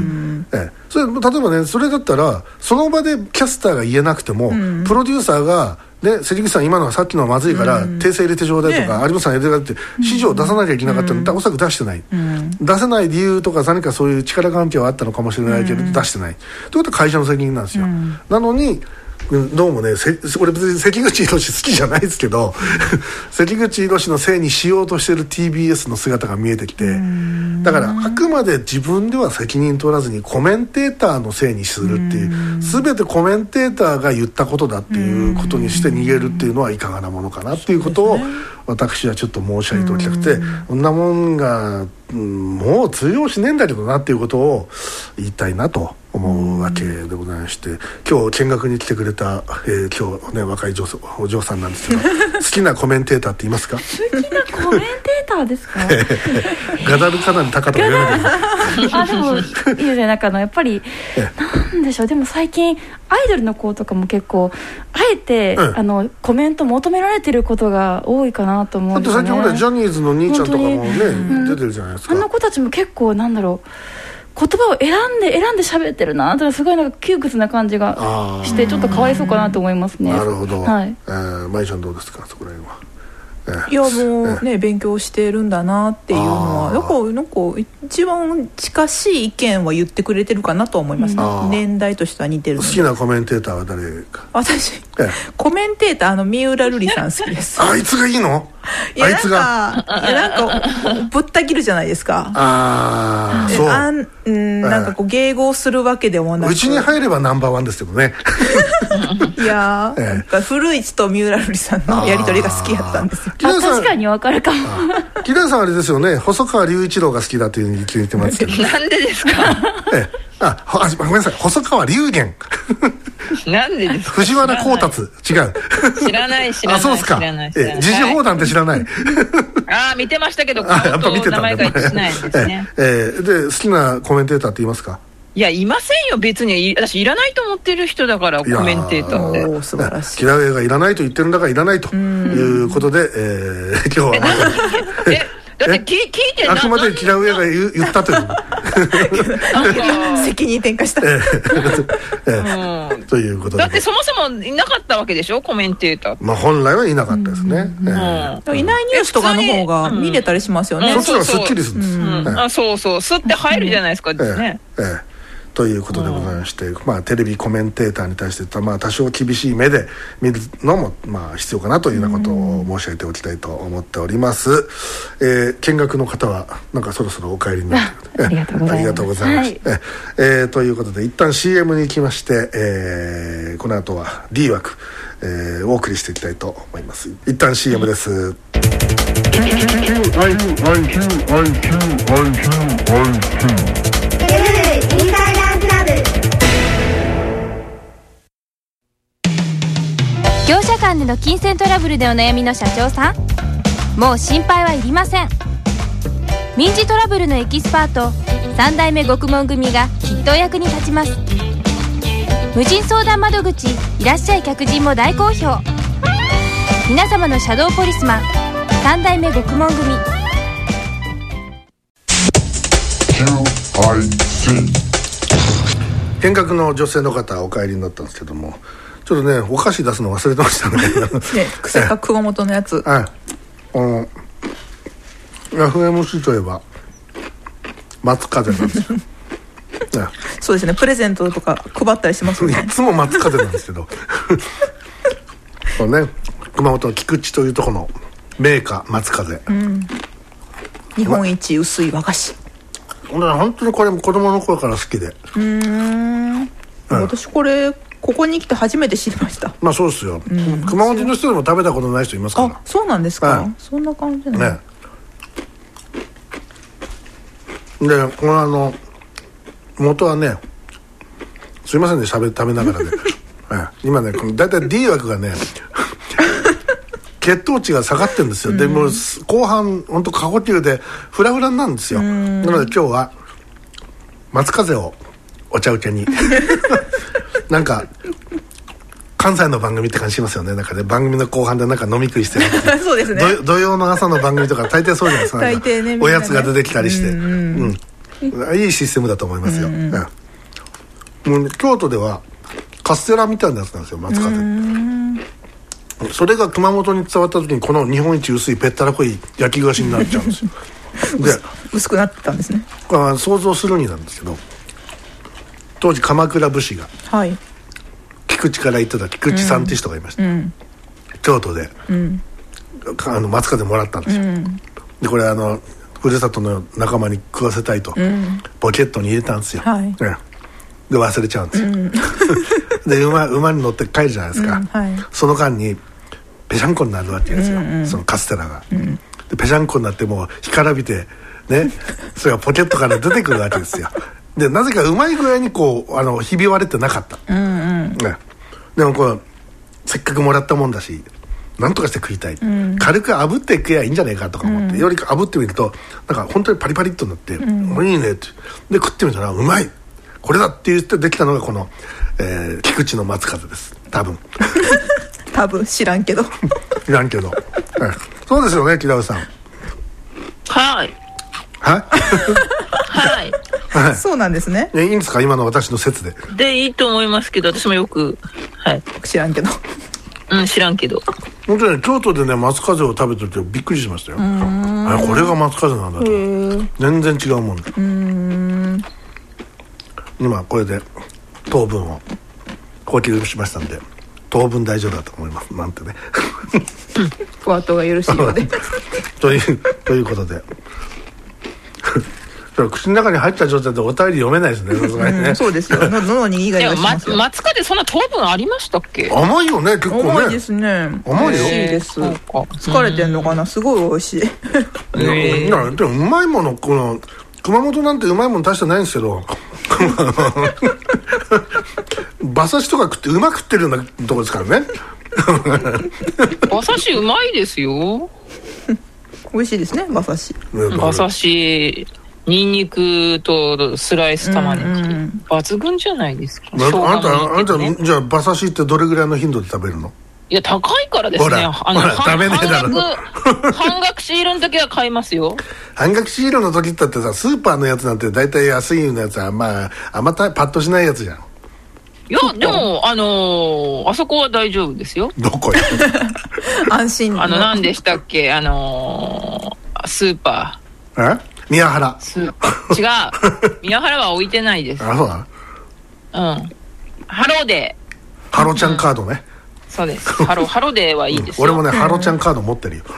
それ例えばね、それだったらその場でキャスターが言えなくても、プロデューサーがね、関口さん今のはさっきのはまずいから訂正入れてちょうだいとか、有本さん入れてくださいって指示を出さなきゃいけなかったのに、おそらく出してない、出せない理由とか何かそういう力関係はあったのかもしれないけど、出してないということは会社の責任なんですよ、なのにどうもね、俺別に関口宏好きじゃないですけど関口宏のせいにしようとしてる TBS の姿が見えてきて、だからあくまで自分では責任取らずにコメンテーターのせいにするっていう、全てコメンテーターが言ったことだっていうことにして逃げるっていうのはいかがなものかなっていうことを私はちょっと申し上げておきたくて、こんなもんがもう通用しねえんだけどなっていうことを言いたいなと思うわけでございまして、今日見学に来てくれた、今日ね若いお嬢さんなんですけど好きなコメンテーターって言いますか？ 好きなコメンテーターですか？ ガダルカナルタカとか言わないでもいいですね。なんかやっぱりなんでしょう、でも最近アイドルの子とかも結構あえて、コメント求められてることが多いかなと思うんですよね。 だって最近ジャニーズの兄ちゃんとかもね、出てるじゃないですか。 あの子たちも結構なんだろう、言葉を選んで喋ってるなと、すごいなんか窮屈な感じがしてちょっとかわいそうかなと思いますね。 なるほど。 はい。 まいちゃんどうですか、そこら辺は。 いやもうね、勉強してるんだなっていうのはなんか一番近しい意見は言ってくれてるかなと思いますね。年代としては似てる。 好きなコメンテーターは誰か？ 私、コメンテーター三浦瑠麗さん好きです。 あいつがいいの？ いやなんかぶった切るじゃないですか。 そう。 なんかこう迎合するわけでもなく、 うちに入ればナンバーワンですけどね。 いや古市と三浦瑠麗さんのやり取りが好きやったんですよ。 確かにわかるかも。 木田さんあれですよね、細川隆一郎が好きだっていうふうに聞いてますけど。 なんでですか？ ごめんなさい、細川隆元。 なんでですか？ 藤原光達、違う。 知らない。 そうですか。時事砲弾って知らない。 見てましたけど、顔と名前が一致しないですね。 で好きなコメンテーターって言いますか？ いや、いませんよ別に。私いらないと思ってる人だから、コメンテーターって。 素晴らしい。 キラウェイがいらないと言ってるんだからいらないということで、今日はだって聞いてあくまでキラウェイが言ったという。 責任転嫁した。 ということで。 だってそもそもいなかったわけでしょ、コメンテーター。 まあ本来はいなかったですね。 いないニュースとかの方が見れたりしますよね。 そっちがすっきりするんです。 そうそう、スッて入るじゃないですかね。 ということでございまして、まあ、テレビコメンテーターに対して、まあ、多少厳しい目で見るのも、まあ、必要かなというようなことを申し上げておきたいと思っております。見学の方はなんかそろそろお帰りになってありがとうございます。 ありがとうございます。ということで一旦 CM に行きまして、この後は D 枠、お送りしていきたいと思います。一旦 CM です。 業者間での金銭トラブルでお悩みの社長さん、もう心配はいりません。民事トラブルのエキスパート3代目獄門組がきっとお役に立ちます。無人相談窓口いらっしゃい客人も大好評。皆様のシャドーポリスマン3代目獄門組。 見学の女性の方お帰りになったんですけども、ちょっとねお菓子出すの忘れてましたね。 癖か熊本のやつ。 FMC といえば松風なんですよ。 そうですね、プレゼントとか配ったりしますよね。 いつも松風なんですけどこれね、熊本の菊池というところのメーカー松風、 日本一薄い和菓子。 本当にこれ子供の頃から好きで、 私これここに来て初めて知りました。 まあそうですよ、熊本の人でも食べたことない人いますから。 あ、そうなんですか、そんな感じね。 でこの元はね、すいませんね食べながらね今ねだいたい D 枠がね血糖値が下がってるんですよ。でもう後半本当過呼吸でフラフラなんですよ。なので今日は松風をお茶受けになんか関西の番組って感じしますよね。なんかね、番組の後半でなんか飲み食いしてるそうですね、 土曜の朝の番組とか大抵そうじゃないですか。大抵ね、おやつが出てきたりして、いいシステムだと思いますよ。もう京都ではカステラみたいなやつなんですよ、松風。それが熊本に伝わった時にこの日本一薄いぺったらこい焼き菓子になっちゃうんですよ。 で薄くなってたんですね。 想像するになんですけど、当時鎌倉武士が菊池から行ってた菊池さんって人がいました、京都で、松風もらったんですよ、でこれふるさとの仲間に食わせたいと、ポケットに入れたんですよ、で忘れちゃうんですよ、で馬に乗って帰るじゃないですか、その間にぺしゃんこになるわけですよ、そのカステラが、でぺしゃんこになってもう干からびてねそれがポケットから出てくるわけですよ。でなぜかうまい具合にこうひび割れてなかった、でもこうせっかくもらったもんだしなんとかして食いたい、軽く炙って食えばいいんじゃないかとか思って、より炙ってみるとなんか本当にパリパリっとなって、いいねってで食ってみたらうまい、これだって言ってできたのがこの、菊池の松風です。多分知らんけど知らんけど、そうですよね、木田さん。 はいはい、そうなんですね。 いいんですか、今の私の説で。 でいいと思いますけど、私もよく、 知らんけど。 知らんけど。 本当に京都でね松風を食べてるとびっくりしましたよ。これが松風なんだと。全然違うもんで。今これで糖分を呼吸しましたんで、当分大丈夫だと思いますなんてね。 ふわっとがよろしいようで。 ということで。口の中に入った状態でお便り読めないですね、さすがにね。 そうですよ。喉にイガイガしますよ。 松風そんな糖分ありましたっけ？ 甘いよね、結構ね。 甘いですね。 甘いよ。 美味しいです。疲れてんのかな、すごい美味しい。 でもうまいもの、この熊本なんてうまいもの大してないんですけど、馬刺しとか食ってうまく食ってるようなとこですからね。 馬刺しうまいですよ。 美味しいですね、馬刺し。 馬刺し、ニンニクとスライス玉ねぎ、抜群じゃないですか。 あなたじゃあ馬刺しってどれぐらいの頻度で食べるの？ いや、高いからですね。 ダメねえだろ。 半額シールの時は買いますよ。 半額シールの時だってさ、スーパーのやつなんて大体安いのやつはあんまパッとしないやつじゃん。 いや、でもあそこは大丈夫ですよ。 どこよ。 安心。 何でしたっけ、スーパー。宮原。 違う。宮原は置いてないです。 あ、そうだ。 ハロデー。 ハロちゃんカードね。 そうです。ハロデーはいいですよ。 俺もね、ハロちゃんカード持ってるよ。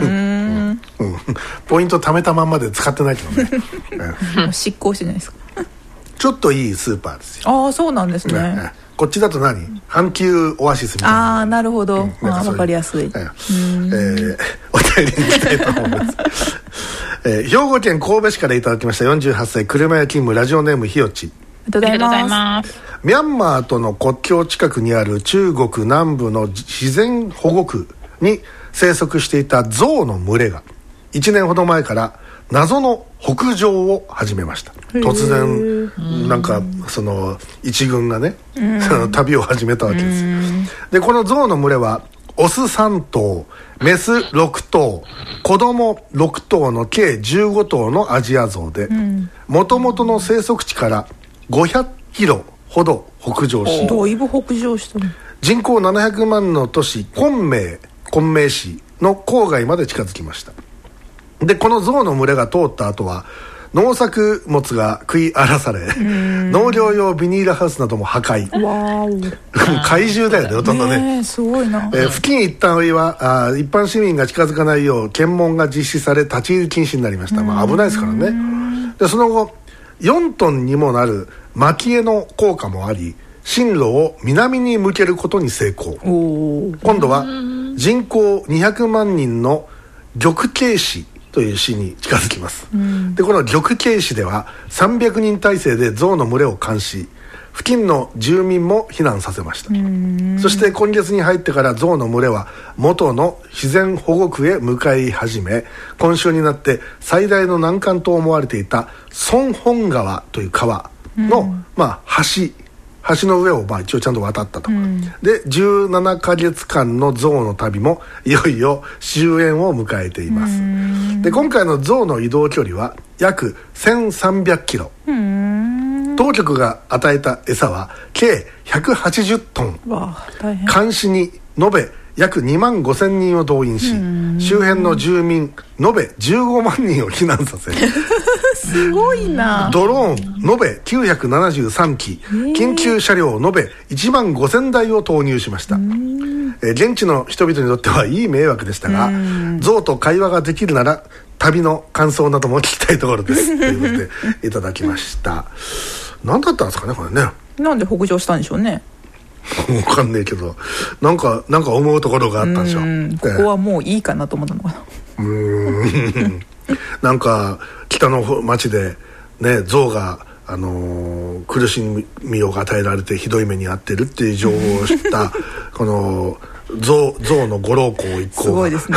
ポイント貯めたまんまで使ってないけどね。 執行しないですか。 ちょっといいスーパーですよ。 ああ、そうなんですね。 こっちだと阪急オアシスみたいな。 ああ、なるほど。わかりやすい。 お便りに行きたいと思います。兵庫県神戸市からいただきました。48歳車屋勤務、ラジオネームひよち。 ありがとうございます。 ミャンマーとの国境近くにある中国南部の自然保護区に生息していた象の群れが1年ほど前から謎の北上を始めました。突然なんかその一軍がね、その旅を始めたわけですよ。でこの象の群れはオス3頭メス6頭子供6頭の計15頭のアジア象で、もともとの生息地から500キロほど北上し、 だいぶ北上したね。 人口700万の都市昆明市の郊外まで近づきました。でこの象の群れが通った後は農作物が食い荒らされ、農業用ビニールハウスなども破壊。怪獣だよね、ほとんどね。 すごいな。 付近一帯は一般市民が近づかないよう検問が実施され立ち入り禁止になりました。危ないですからね。でその後4トンにもなる蒔絵の効果もあり、進路を南に向けることに成功。今度は人口200万人の玉渓市という市に近づきます。でこの玉渓市では300人体制で象の群れを監視、付近の住民も避難させました。そして今月に入ってから象の群れは元の自然保護区へ向かい始め、今週になって最大の難関と思われていた孫本川という川の、橋の上を一応ちゃんと渡ったと。で17ヶ月間の象の旅もいよいよ終焉を迎えています。で今回の象の移動距離は約1300キロ。当局が与えた餌は計180トン。監視に延べ約2万5千人を動員し、周辺の住民延べ15万人を避難させすごいな。 ドローン延べ973機、緊急車両延べ1万5千台を投入しました。現地の人々にとってはいい迷惑でしたが、象と会話ができるなら旅の感想なども聞きたいところですということでいただきました。何だったんですかねこれね。 なんで北上したんでしょうね。 分かんねえけどなんか思うところがあったんでしょう。 ここはもういいかなと思ったのかな。 なんか北の町でね、象が苦しみを与えられてひどい目に遭ってるっていう情報を知ったこの象のご老公一行がすごいですね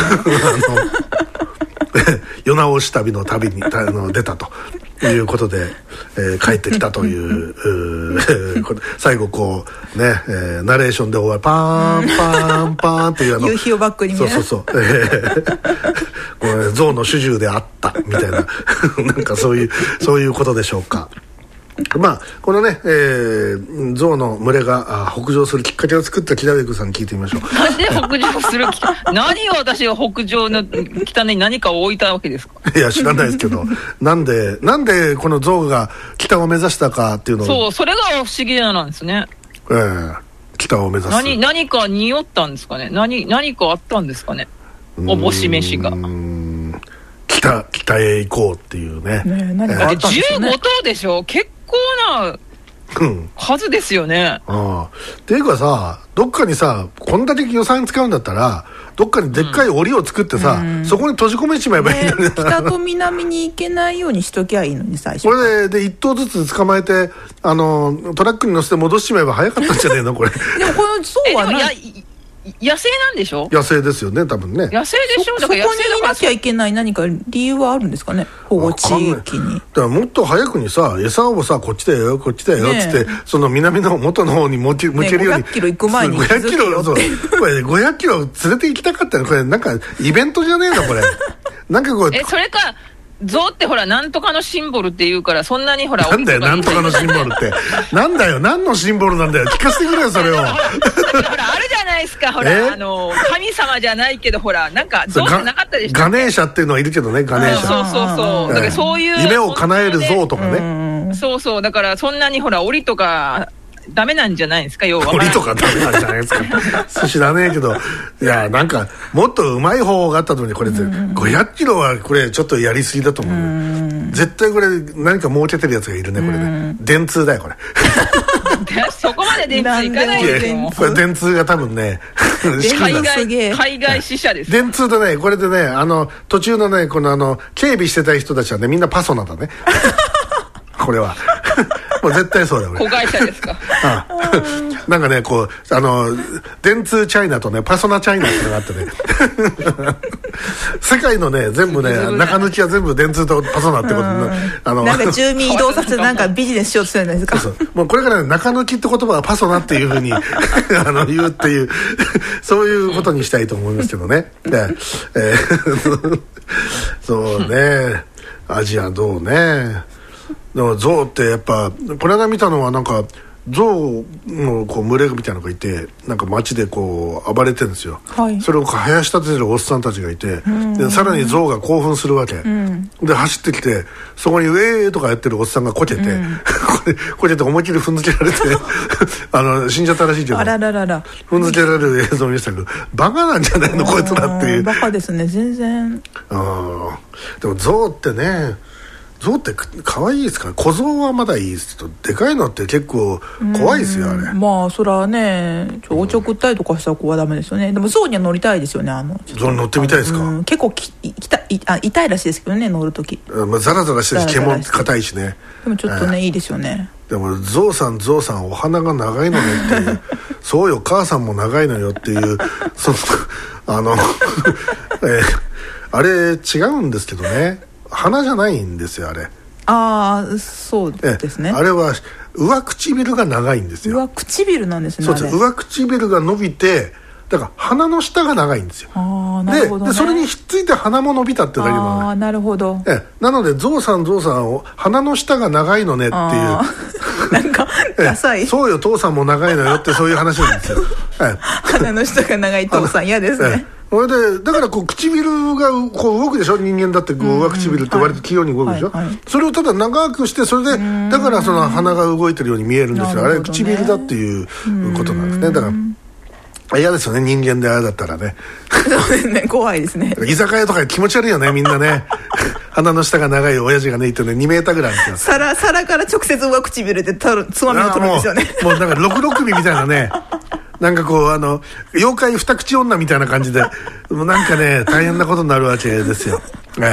世直し旅の旅に出たということで、帰ってきたという最後こうね、ナレーションで終わるパーンパーンパーンっていう夕日をバックに見そうこれ象の主従であったみたいななんかそういうことでしょうか。このね、象の群れが北上するきっかけを作った木田上さんに聞いてみましょう。 なんで北上する何を私が北上の北に何かを置いたわけですか。 いや知らないですけどなんでこの象が北を目指したかっていうのをそれが不思議なんですね。 北を目指す何か匂ったんですかね。何かあったんですかね。おぼし飯が北へ行こうっていうね。 だって15頭でしょ。結構な数ですよね。 っていうかさ、どっかにさこんだけ予算使うんだったらどっかにでっかい檻を作ってさ、そこに閉じ込めちまえばいいのに、 北と南に行けないようにしときゃいいのに最初。 これで1頭ずつ捕まえてトラックに乗せて戻しちまえば早かったんじゃねえのこれ。 でもこの象は野生なんでしょ？ 野生ですよね、多分ね。 野生でしょ？ だからそこにいなきゃいけない何か理由はあるんですかね、保護地域に。 だからもっと早くにさ、餌をさ、こっちだよこっちだよっつって、その南の元の方に向けるように、 500キロ行く前に 500キロ、そう、これ500キロ連れて行きたかったの。これなんかイベントじゃねえのこれ。なんかこれそれか象ってほらなんとかのシンボルって言うからそんなにほらなんだよなんとかのシンボルってなんだよ何のシンボルなんだよ聞かせてくれよそれを。ほらあるじゃないですか、ほら神様じゃないけどほらなんか象ってなかったでしたっけ？ガネーシャっていうのはいるけどね、ガネーシャ。 そうだからそういう夢を叶える象とかね。 そうだからそんなにほら檻とかダメなんじゃないですか、要は。 鳥とかダメなんじゃないですか。知らねえけど、いやなんかもっとうまい方法があったのにこれ500キロはこれちょっとやりすぎだと思う。絶対これ何か儲けてるやつがいるねこれね。電通だよこれ。 そこまで電通いかないですよ。 これ電通が多分ね海外支社です。 電通でねこれでね途中のねこの警備してた人たちはねみんなパソナだね。これはもう絶対そうだよ子会社ですか。 なんかねこう電通チャイナとねパソナチャイナってのがあってね世界のね全部ね中抜きは全部電通とパソナってことでなんか住民移動させてなんかビジネスしようとしてるんですか。 そうもうこれからね中抜きって言葉はパソナっていうふうに言うっていうそういうことにしたいと思いますけどね。そうねアジアどうね。でも象ってやっぱこの間見たのはなんか象のこう群れみたいなのがいてなんか街でこう暴れてるんですよ、はい、それを生やし立ててるおっさんたちがいて、でさらに象が興奮するわけ、で走ってきてそこにウェーとかやってるおっさんがこけて、こけて思いっきり踏んづけられて死んじゃったらしいけど、踏んづけられる映像を見せたけどバカなんじゃないのこいつらっていう。 バカですね全然。 でも象ってね象って可愛いですから、小象はまだいいですけどでかいのって結構怖いですよあれ。 まあそれはねおちょくったりとかしたらここはダメですよね。でも象には乗りたいですよね。 象に乗ってみたいですか？ 結構痛いらしいですけどね乗るとき。 ザラザラしてるし毛も硬いしね。 でもちょっとねいいですよね。 でも象さんお鼻が長いのねっていうそうよ母さんも長いのよっていうあれ違うんですけどね、鼻じゃないんですよあれ。 そうですね。 あれは上唇が長いんですよ。 上唇なんですね。 そうです。上唇が伸びてだから鼻の下が長いんですよ。 なるほどね。 でそれにひっついて鼻も伸びたってだけもなるほど。 なので象さんを鼻の下が長いのねっていうなんかダサい。 そうよ父さんも長いのよってそういう話なんですよ。 鼻の下が長い父さん嫌ですね。 それでだからこう唇がこう動くでしょ。人間だってこう上唇って割と器用に動くでしょ、それをただ長くしてそれでだからその鼻が動いてるように見えるんですよ、あれ唇だっていうことなんですね。だから嫌ですよね人間であれだったらね。 そうですね怖いですね。 居酒屋とか気持ち悪いよねみんなね。鼻の下が長い親父がねいてね2メーターぐらいあるんですよ。皿から直接上唇でつまみを取るんですよね。もうなんか六首みたいなね。なんかこう妖怪二口女みたいな感じでもうなんかね大変なことになるわけですよ。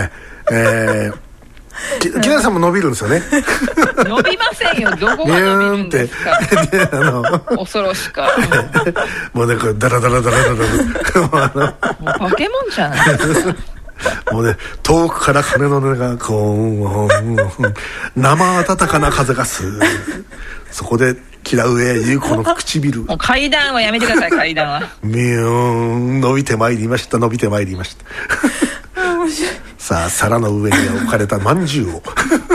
木梨さんも伸びるんですよね。 伸びませんよ。どこが伸びるんですか。恐ろしか。 もうねこれダラダラダラダラ。 もう化け物じゃない。 もうね遠くから鐘の音がこう生温かな風がすそこで嫌うゆうこの唇。 もう階段はやめてください階段は。 みゅーん伸びてまいりました伸びてまいりました。さあ皿の上に置かれたまんじゅうを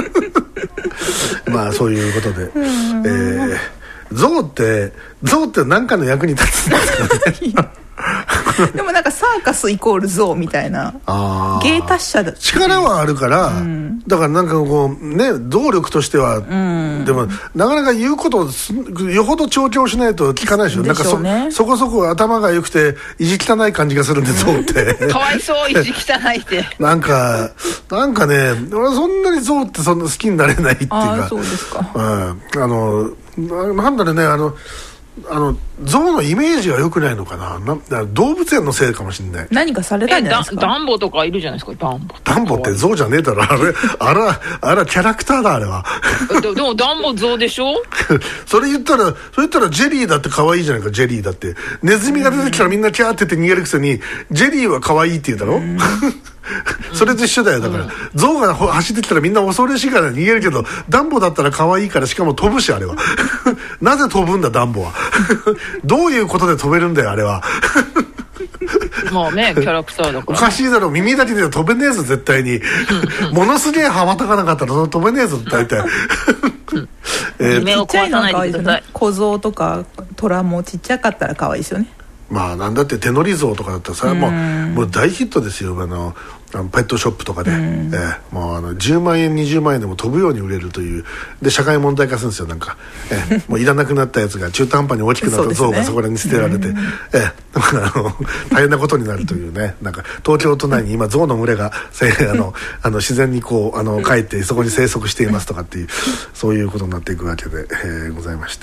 まあそういうことで、象って何かの役に立つんですかね。 でもなんかサーカスイコール象みたいな芸達者だ力はあるから、だからなんかこうね動力としては、でもなかなか言うことをよほど調教しないと聞かないでしょ。なんかそこそこ頭が良くて意地汚い感じがするんで象ってかわいそう意地汚いってなんかね俺そんなに象ってそんな好きになれないっていうか。 そうですか。 なんだろうね象のイメージが良くないのかな。動物園のせいかもしれない。 何かされたんじゃないですか。 ダンボとかいるじゃないですか。 ダンボって象じゃねえだろあれキャラクターだあれはでもダンボ象でしょそれ言ったらジェリーだって可愛いじゃないか。ジェリーだってネズミが出てきたらみんなキャーって言って逃げるくせにジェリーは可愛いって言うだろそれと一緒だよ。だから象が走ってきたらみんな恐ろしいから逃げるけど、ダンボだったら可愛いから、しかも飛ぶしあれはなぜ飛ぶんだダンボはどういうことで飛べるんだよあれはまあね、キャラクターだから。 おかしいだろ、耳だけでは飛べねえぞ絶対にものすげえ羽ばたかなかったら飛べねえぞ大体夢を壊さないでください。 小象とか虎もちっちゃかったら可愛いですよね。 まあなんだって手乗り象とかだったらさ、もう大ヒットですよ。ペットショップとかで、もう10万円20万円でも飛ぶように売れるという。で社会問題化するんですよ。なんか、もういらなくなったやつが中途半端に大きくなった象がそこらに捨てられて、大変なことになるというね。なんか東京都内に今象の群れが自然にこう帰ってそこに生息していますとかっていう、そういうことになっていくわけで、ございまして、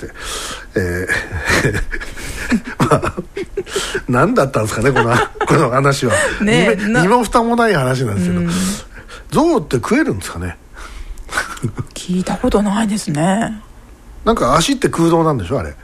まあ何だったんですかねこの話は。ね、身も蓋もない話なんですけど、象って食えるんですかね聞いたことないですね。 なんか足って空洞なんでしょあれ。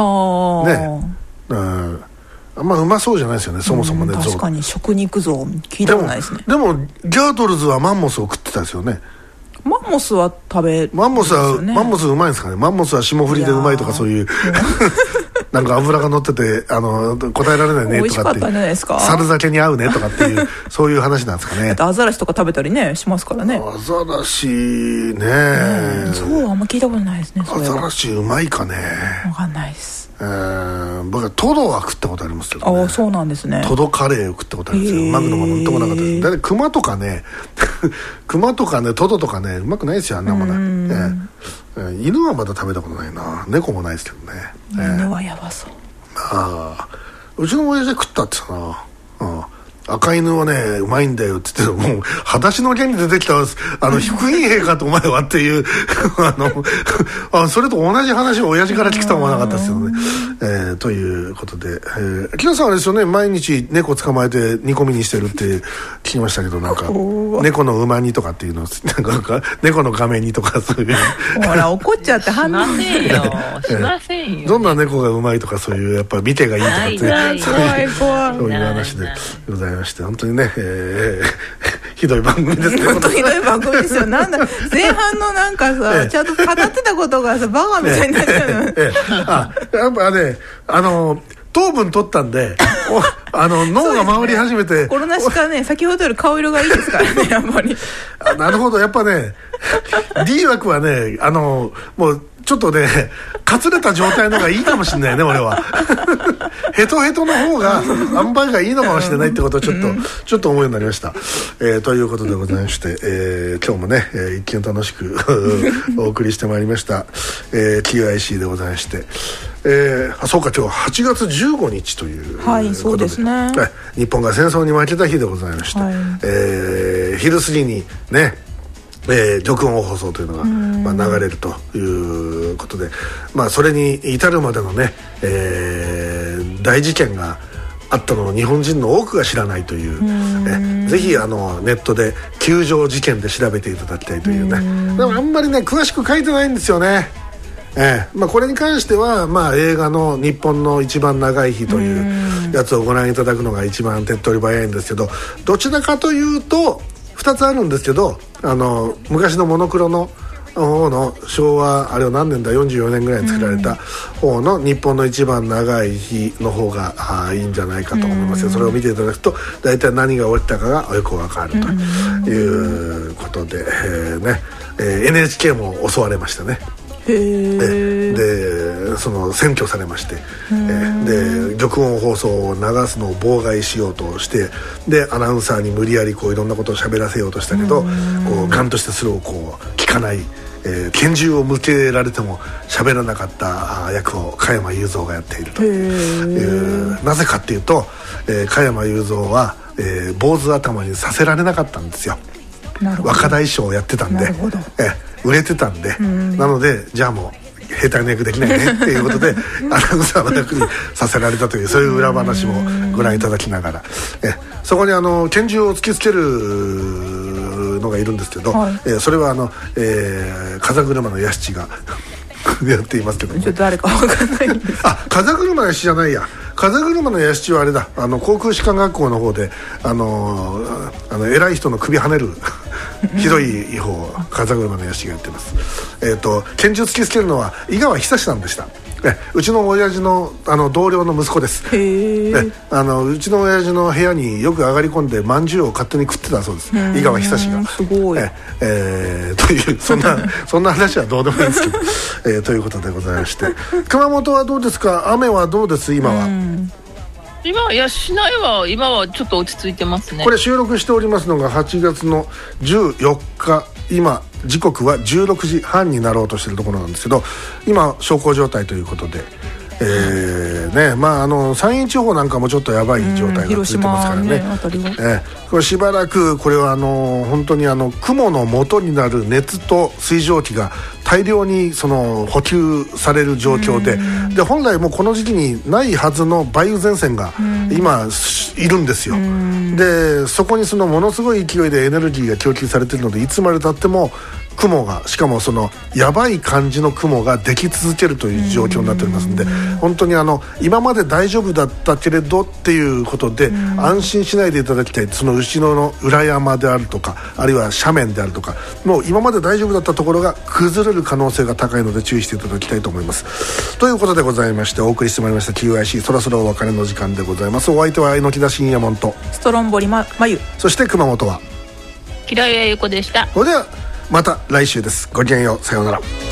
ね、あんまうまそうじゃないですよねそもそもね。 確かに食肉象聞いたことないですね。 でもギャートルズはマンモスを食ってたですよね。 マンモスは食べるんですよね。 マンモスうまいんですかね。マンモスは霜降りでうまいとかそういうなんか油が乗ってて答えられないねとかって、美味しかったんじゃないですか。猿酒に合うねとかっていうそういう話なんですかね。 だってアザラシとか食べたりねしますからね。 アザラシね、 そうあんま聞いたことないですね。 アザラシうまいかね。 分かんないです。 僕はトドは食ったことありますけどね。 そうなんですね。 トドカレーを食ったことあるんですよ。うまくのものってこなかったです。だってクマとかねトドとかねうまくないですよあんなもの。犬はまだ食べたことないな。猫もないですけどね。 犬はやばそう。 うちの親父食ったってさな。赤犬はねうまいんだよって言って、もう裸足の剣に出てきた福音兵かとお前はっていうそれと同じ話を親父から聞くとは思わなかったですけどね。ということで、木田さんあれですよね、毎日猫捕まえて煮込みにしてるって聞きましたけど、なんか猫の馬煮とかっていうのなんか猫の画面煮とかそういうほら怒っちゃって反応しませんよ。 どんな猫がうまいとかそういうやっぱ見てがいいとかってそういう話でございまして、本当にね、ひどい番組ですね。 本当ひどい番組ですよ。なんだ前半のなんかさ、ちゃんと語ってたことがさバカみたいになっちゃう。 やっぱね糖分取ったんで脳が回り始めて、 心なしかね先ほどより顔色がいいですからねやっぱり。 なるほど、やっぱねD 枠はねもうちょっとねかつれた状態の方がいいかもしれないね俺は。ヘトヘトの方が塩梅がいいのかもしれないってことをちょっと思うようになりました。ということでございまして、今日もね、一見楽しくお送りしてまいりました、QIC でございまして、そうか今日8月15日ということで、 はいそうですね、 日本が戦争に負けた日でございました、昼過ぎにね玉音放送というのが、流れるということで、それに至るまでのね、大事件があったのを日本人の多くが知らないという、ぜひネットで球場事件で調べていただきたいというね。でもあんまりね詳しく書いてないんですよね。これに関しては、映画の日本の一番長い日というやつをご覧いただくのが一番手っ取り早いんですけど、どちらかというと2つあるんですけど、昔のモノクロの方の昭和あれは何年だ44年ぐらいに作られた方の日本の一番長い日の方がいいんじゃないかと思いますよ。それを見ていただくと大体何が起きたかがよくわかるということで、NHK も襲われましたね。で占拠されまして、で玉音放送を流すのを妨害しようとして、でアナウンサーに無理やりいろんなことを喋らせようとしたけど、ガンとしてそれを聞かない、拳銃を向けられても喋らなかった役を加山雄三がやっているという、なぜかっていうと、加山雄三は、坊主頭にさせられなかったんですよ。若大将をやってたんで、売れてたんで、なのでじゃあもう兵隊の役できないねっていうことでアナウンサーの役にさせられたという、そういう裏話もご覧いただきながら、そこに拳銃を突きつけるのがいるんですけど、それは風車の屋敷がやっていますけど、 ちょっと誰か分かんないんです。 風車の屋敷じゃないや、風車の屋敷はあれだ、航空士官学校の方で偉い人の首跳ねるひどい違法を風車の屋敷がやってます。拳銃突きつけるのは井川久さんでした。うちの親父の同僚の息子です。うちの親父の部屋によく上がり込んで饅頭を勝手に食ってたそうです、井川久が。 すごい。 というそんな話はどうでもいいんですけど、ということでございまして、熊本はどうですか、雨はどうです、今は。 いや市内は今はちょっと落ち着いてますね。 これ収録しておりますのが8月の14日、今時刻は16時半になろうとしているところなんですけど、今小康状態ということで、山陰地方なんかもちょっとやばい状態が続いてますからね。これしばらくこれは本当に雲の元になる熱と水蒸気が大量に補給される状況で、本来もこの時期にないはずの梅雨前線が今いるんですよ。でそこにものすごい勢いでエネルギーが供給されているので、いつまでたっても雲が、しかもやばい感じの雲ができ続けるという状況になっておりますので、本当に今まで大丈夫だったけれどっていうことで安心しないでいただきたい。その後ろの裏山であるとか、あるいは斜面であるとか、もう今まで大丈夫だったところが崩れる可能性が高いので注意していただきたいと思います。ということでございまして、お送りしてまいりました QIC、 そろそろお別れの時間でございます。お相手は榎田信也門とストロンボリまゆ、 そして熊本は平井由子でした。 それではまた来週です。ごきげんよう、さようなら。